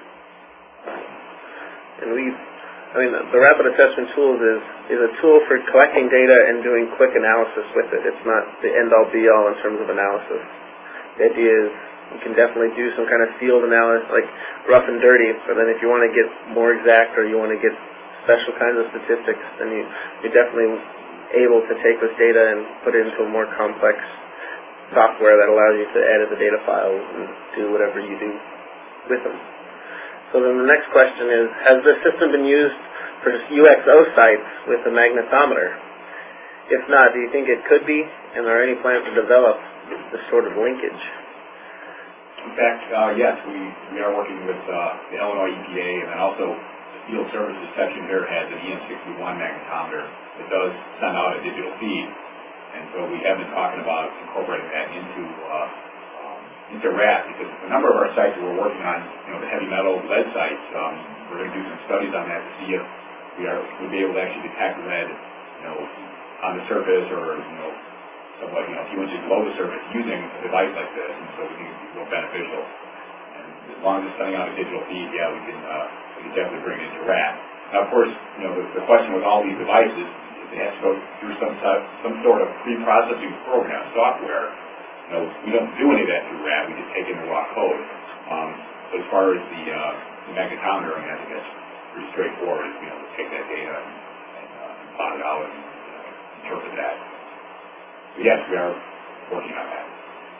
And we, I mean, the Rapid Assessment Tools is is a tool for collecting data and doing quick analysis with it. It's not the end-all, be-all in terms of analysis. The idea is you can definitely do some kind of field analysis, like rough and dirty. But then if you want to get more exact or you want to get special kinds of statistics, then you, you're definitely able to take this data and put it into a more complex software that allows you to edit the data files and do whatever you do with them. So then the next question is, has this system been used for U X O sites with a magnetometer? If not, do you think it could be, and are there any plans to develop this sort of linkage? In fact, uh, yes, we, we are working with uh, the Illinois E P A, and then also Field Services section here has an E M sixty-one magnetometer that does send out a digital feed, and so we have been talking about incorporating that into uh, um, into R A T, because a number of our sites that we're working on, you know, the heavy metal lead sites, um, we're going to do some studies on that to see if we are we'll be able to actually detect lead, you know, on the surface or you know, somewhat, you know, a few inches below the surface using a device like this, and so we think it's real beneficial. And as long as it's sending out a digital feed, yeah, we can. Uh, We can definitely bring it into R A T. Now, of course, you know, the, the question with all these devices is they have to go through some some sort of pre-processing program software. You know, we don't do any of that through R A T. We just take in the raw code. Um, but as far as the, uh, the magnetometer, I mean, I think that's pretty straightforward. You know, take that data and, and uh, plot it out and you know, interpret that. So yes, we are working on that.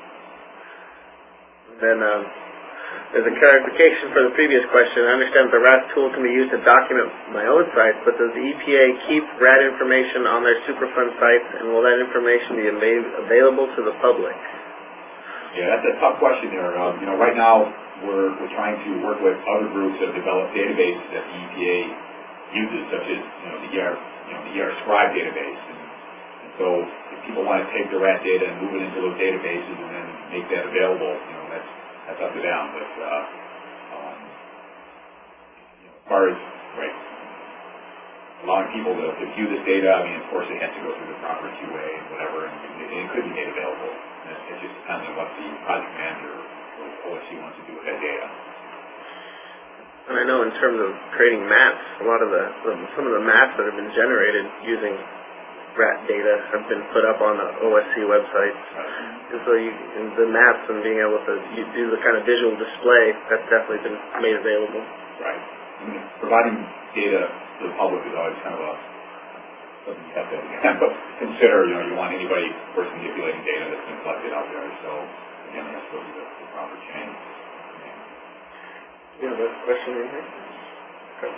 Then. Uh There's a clarification for the previous question. I understand the R A T tool can be used to document my own sites, but does the E P A keep R A T information on their Superfund sites, and will that information be available to the public? Yeah, that's a tough question there. Um, you know, right now we're we're trying to work with other groups that have developed databases that the E P A uses, such as you know the E R you know the E R Scribe database. And, and so if people want to take the rat data and move it into those databases and then make that available, you know, that's that's up to them. But uh, um, you know, as far as right, allowing people to, to view this data, I mean, of course, it has to go through the proper Q A and whatever, and it, it could be made available. And it, it just depends on what the project manager or O S C wants to do with that data. And I know in terms of creating maps, a lot of the, the some of the maps that have been generated using rat data have been put up on the O S C website. And so you, and the maps and being able to you do the kind of visual display, that's definitely been made available. Right. I mean, providing data to the public is always kind of a something you have to kind of consider. You know, you want anybody, of course, manipulating data that's been collected out there. So again, that's really the, the proper change. You have a question right here? Okay.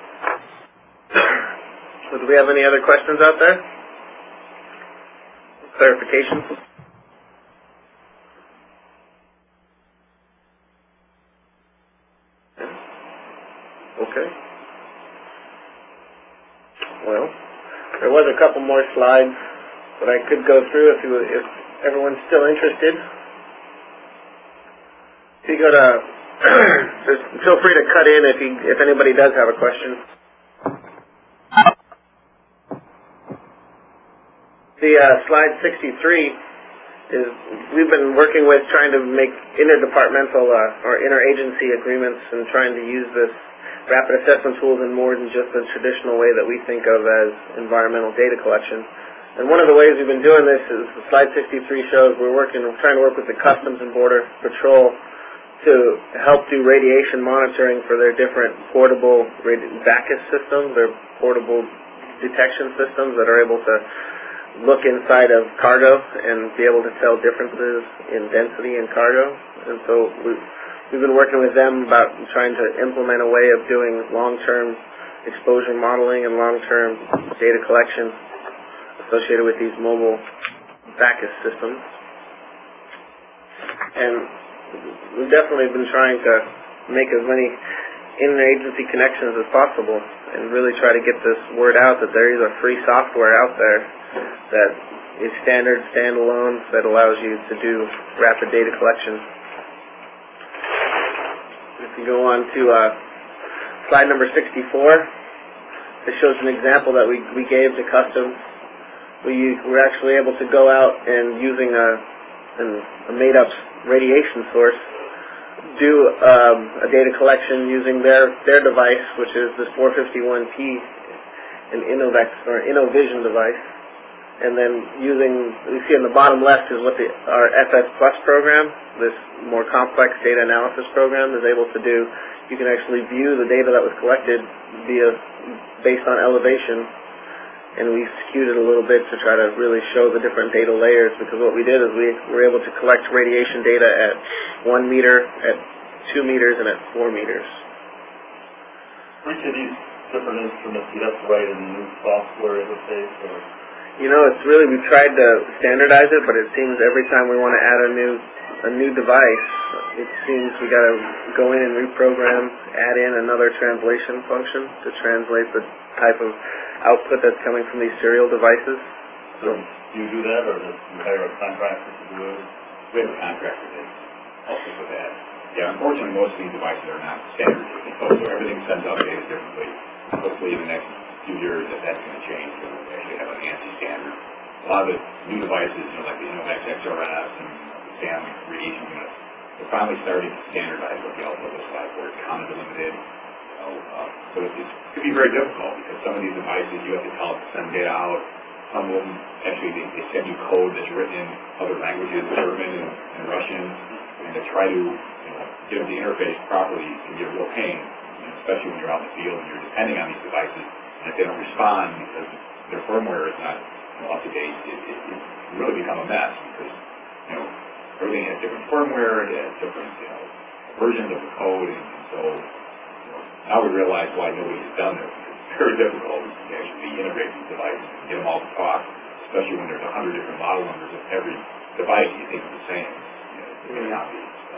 So do we have any other questions out there? Clarifications? Okay. Well, there was a couple more slides that I could go through if you, if everyone's still interested. If you go to, feel free to cut in if you, if anybody does have a question. The uh, slide sixty-three is we've been working with trying to make interdepartmental uh, or interagency agreements and trying to use this rapid assessment tools in more than just the traditional way that we think of as environmental data collection. And one of the ways we've been doing this is slide sixty-three shows we're working, we're trying to work with the Customs and Border Patrol to help do radiation monitoring for their different portable V A C U S systems, their portable detection systems that are able to look inside of cargo and be able to tell differences in density in cargo. And so we've, we've been working with them about trying to implement a way of doing long-term exposure modeling and long-term data collection associated with these mobile V A C U S systems. And we've definitely been trying to make as many interagency connections as possible and really try to get this word out that there is a free software out there that is standard, standalone, that allows you to do rapid data collection. If you go on to uh, slide number sixty-four, this shows an example that we, we gave to Customs. We were actually able to go out and using a, an, a made-up radiation source, do um, a data collection using their, their device, which is this four fifty-one P, an Innovex or Innovision device. And then using, you see on the bottom left is what the, our F S Plus program, this more complex data analysis program, is able to do. You can actually view the data that was collected via, based on elevation, and we skewed it a little bit to try to really show the different data layers, because what we did is we were able to collect radiation data at one meter, at two meters, and at four meters. For each of these different instruments, you have to write a new software interface, or? You know, it's really, we've tried to standardize it, but it seems every time we want to add a new a new device, it seems we got to go in and reprogram, add in another translation function to translate the type of output that's coming from these serial devices. So, do you do that, or do you hire a contractor to do it? We have a contractor that helps us with that. Yeah, unfortunately, most of these devices are not standard, so everything sends out data differently. Hopefully, in the next few years, that that's going to change. So we actually have an ANSI standard. A lot of the new devices, you know, like the Innovex X R S and the SAM radiation units, they're finally starting to standardize what the output looks like, where it's counter delimited. You know, uh, so it, it could be very difficult because some of these devices you have to tell it to send data out. Some of them actually they, they send you code that's written in other languages, German and, and Russian, and to try to you know, get them to interface properly can be a real pain, you know, especially when you're out in the field and you're depending on these devices. And if they don't respond because their firmware is not you know, up to date, it, it, it can really become a mess because you know everything has different firmware, it has different you know versions of the code, and, and so you know, now we realize why nobody has done this. It's very difficult to actually integrate these devices and get them all to talk, especially when there's a hundred different model numbers of every device you think is the same. You know, it may not be. So.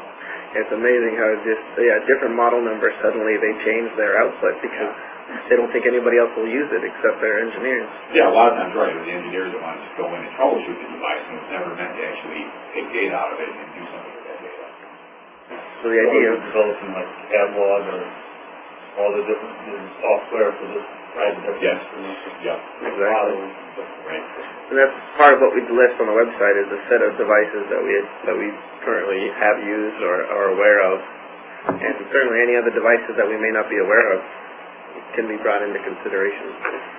It's amazing how just, yeah, different model numbers, suddenly they change their output because they don't think anybody else will use it except their engineers. Yeah, a lot of times, right, it was the engineers that wanted to go in and troubleshoot the device, and it was never meant to actually take data out of it and do something with that data. So the idea of developing like catalog or all the different you know, software for this right different Yes. yeah. Exactly. models, right. And that's part of what we list on the website is a set of devices that we that we currently have used or are aware of, and certainly any other devices that we may not be aware of can be brought into consideration.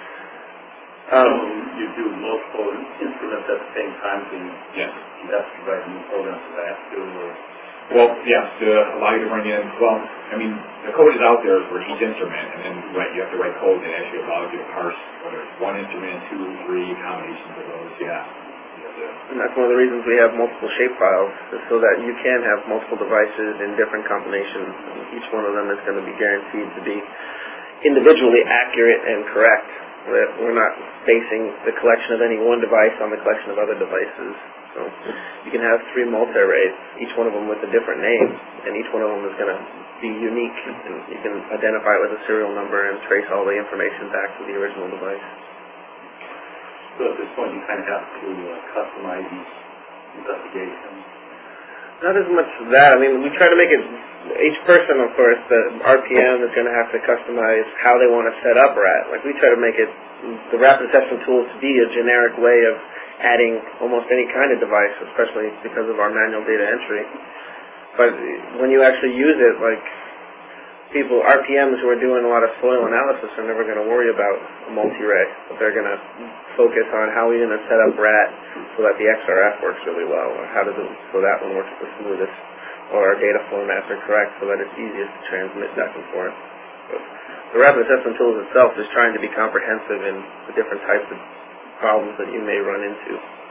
So Um, you do multiple instruments at the same time, so you, Yes. you have to write new programs for that too. Or Well, yes, to allow you to bring in, well, I mean, the code is out there for each instrument, and then right, you have to write code that actually allows you to parse whether it's one instrument, two, three, combinations of those, yeah. You have to, and that's one of the reasons we have multiple shape files, is so that you can have multiple devices in different combinations. And each one of them is going to be guaranteed to be individually accurate and correct. We're, we're not basing the collection of any one device on the collection of other devices. So you can have three multi-arrays, each one of them with a different name, and each one of them is going to be unique, and you can identify it with a serial number and trace all the information back to the original device. so at this point, you kind of have to uh, customize each investigation. Not as much that. I mean, we try to make it, each person, of course, the R P M is going to have to customize how they want to set up RAT. Like, we try to make it, the rapid assessment tools to be a generic way of adding almost any kind of device, especially because of our manual data entry. But when you actually use it, like, people, R P Ms who are doing a lot of soil analysis are never going to worry about a multi-ray. But they're going to focus on how we're going to set up RAT so that the X R F works really well, or how does it, so that one works the smoothest, or our data formats are correct so that it's easiest to transmit back and forth. But the rapid assessment tools itself is trying to be comprehensive in the different types of problems that you may run into.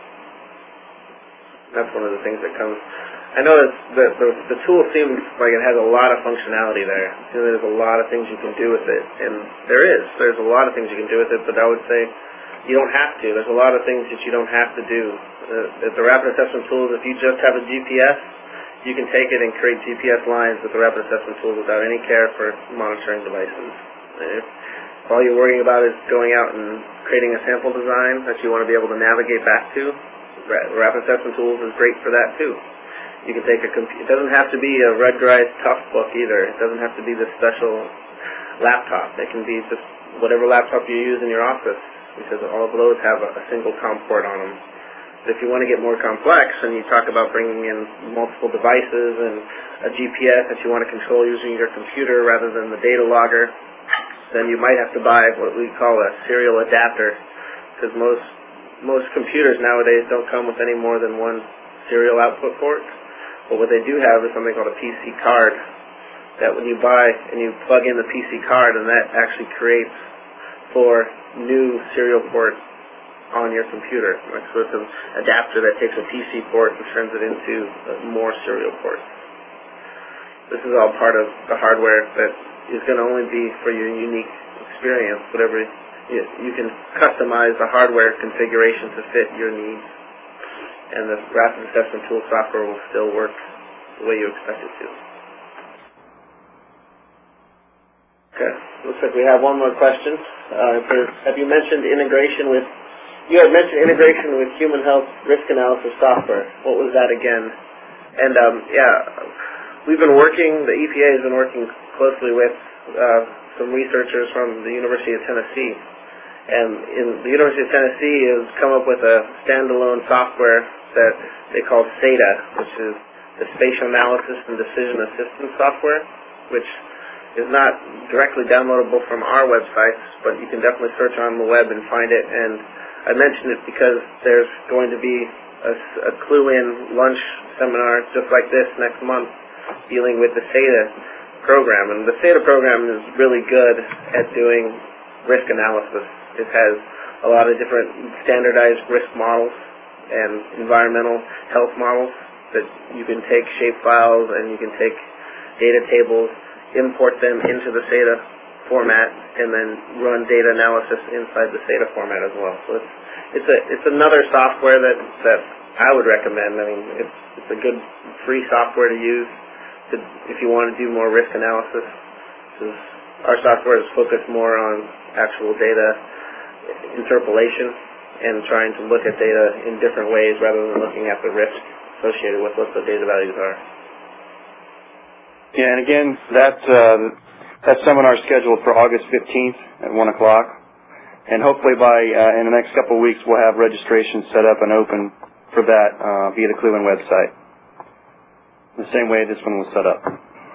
That's one of the things that comes. I know that the, the, the tool seems like it has a lot of functionality there. You know, there's a lot of things you can do with it, and there is. There's a lot of things you can do with it, but I would say you don't have to. There's a lot of things that you don't have to do. Uh, the rapid assessment tools, if you just have a G P S, you can take it and create G P S lines with the rapid assessment tools without any care for monitoring devices. If all you're worrying about is going out and creating a sample design that you want to be able to navigate back to, rapid assessment tools is great for that too. You can take a computer. It doesn't have to be a Redgrize Tough book either. It doesn't have to be the special laptop. It can be just whatever laptop you use in your office, because all of those have a, a single COM port on them. But if you want to get more complex and you talk about bringing in multiple devices and a G P S that you want to control using your computer rather than the data logger, then you might have to buy what we call a serial adapter, because most most computers nowadays don't come with any more than one serial output port. But what they do have is something called a P C card, that when you buy and you plug in the P C card, and that actually creates four new serial ports on your computer. So it's an adapter that takes a P C port and turns it into more serial ports. This is all part of the hardware that is going to only be for your unique experience. Whatever you, you can customize the hardware configuration to fit your needs, and the rapid assessment tool software will still work the way you expect it to. Okay, looks like we have one more question. Uh, for, have you mentioned integration with? You had mentioned integration with human health risk analysis software. What was that again? And um, yeah, we've been working. The E P A has been working closely with uh, some researchers from the University of Tennessee. And in the University of Tennessee has come up with a standalone software that they call SADA, which is the Spatial Analysis and Decision Assistance Software, which is not directly downloadable from our websites, but you can definitely search on the web and find it. And I mention it because there's going to be a, a clue-in lunch seminar just like this next month dealing with the SADA program. And the SADA program is really good at doing risk analysis. It has a lot of different standardized risk models and environmental health models that you can take shape files and you can take data tables, import them into the SADA format, and then run data analysis inside the SADA format as well. So it's it's a it's another software that that I would recommend. I mean, it's it's a good free software to use to, if you want to do more risk analysis. Our software is focused more on actual data interpolation and trying to look at data in different ways rather than looking at the risk associated with what the data values are. Yeah, and again, that, uh, that seminar is scheduled for August fifteenth at one o'clock. And hopefully by, uh, in the next couple of weeks, we'll have registration set up and open for that uh, via the Cleveland website. The same way this one was set up.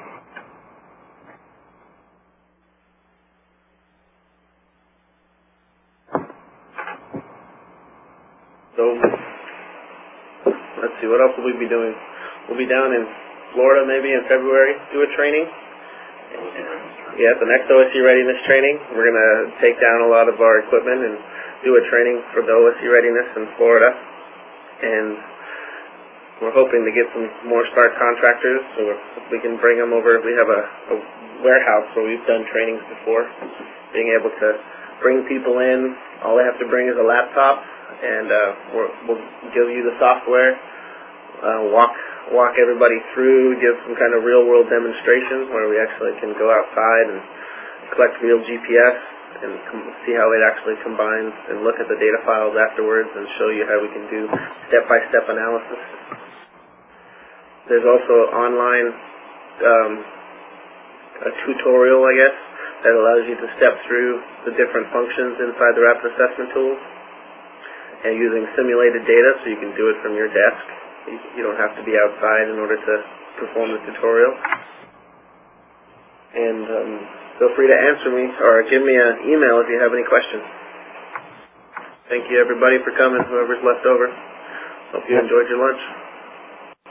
So, let's see, what else will we be doing? We'll be down in Florida maybe in February, do a training. Yeah, the next O S U readiness training. We're going to take down a lot of our equipment and do a training for the O S U readiness in Florida. And we're hoping to get some more start contractors so we can bring them over. We have a, a warehouse where we've done trainings before. Being able to bring people in, all they have to bring is a laptop, and uh, we're, we'll give you the software, uh, walk walk everybody through, give some kind of real-world demonstrations where we actually can go outside and collect real G P S and see how it actually combines and look at the data files afterwards and show you how we can do step-by-step analysis. There's also online um, a tutorial, I guess, that allows you to step through the different functions inside the rapid assessment tools and using simulated data so you can do it from your desk. You don't have to be outside in order to perform the tutorial. And um, feel free to answer me or give me an email if you have any questions. Thank you, everybody, for coming, whoever's left over. Hope you enjoyed your lunch.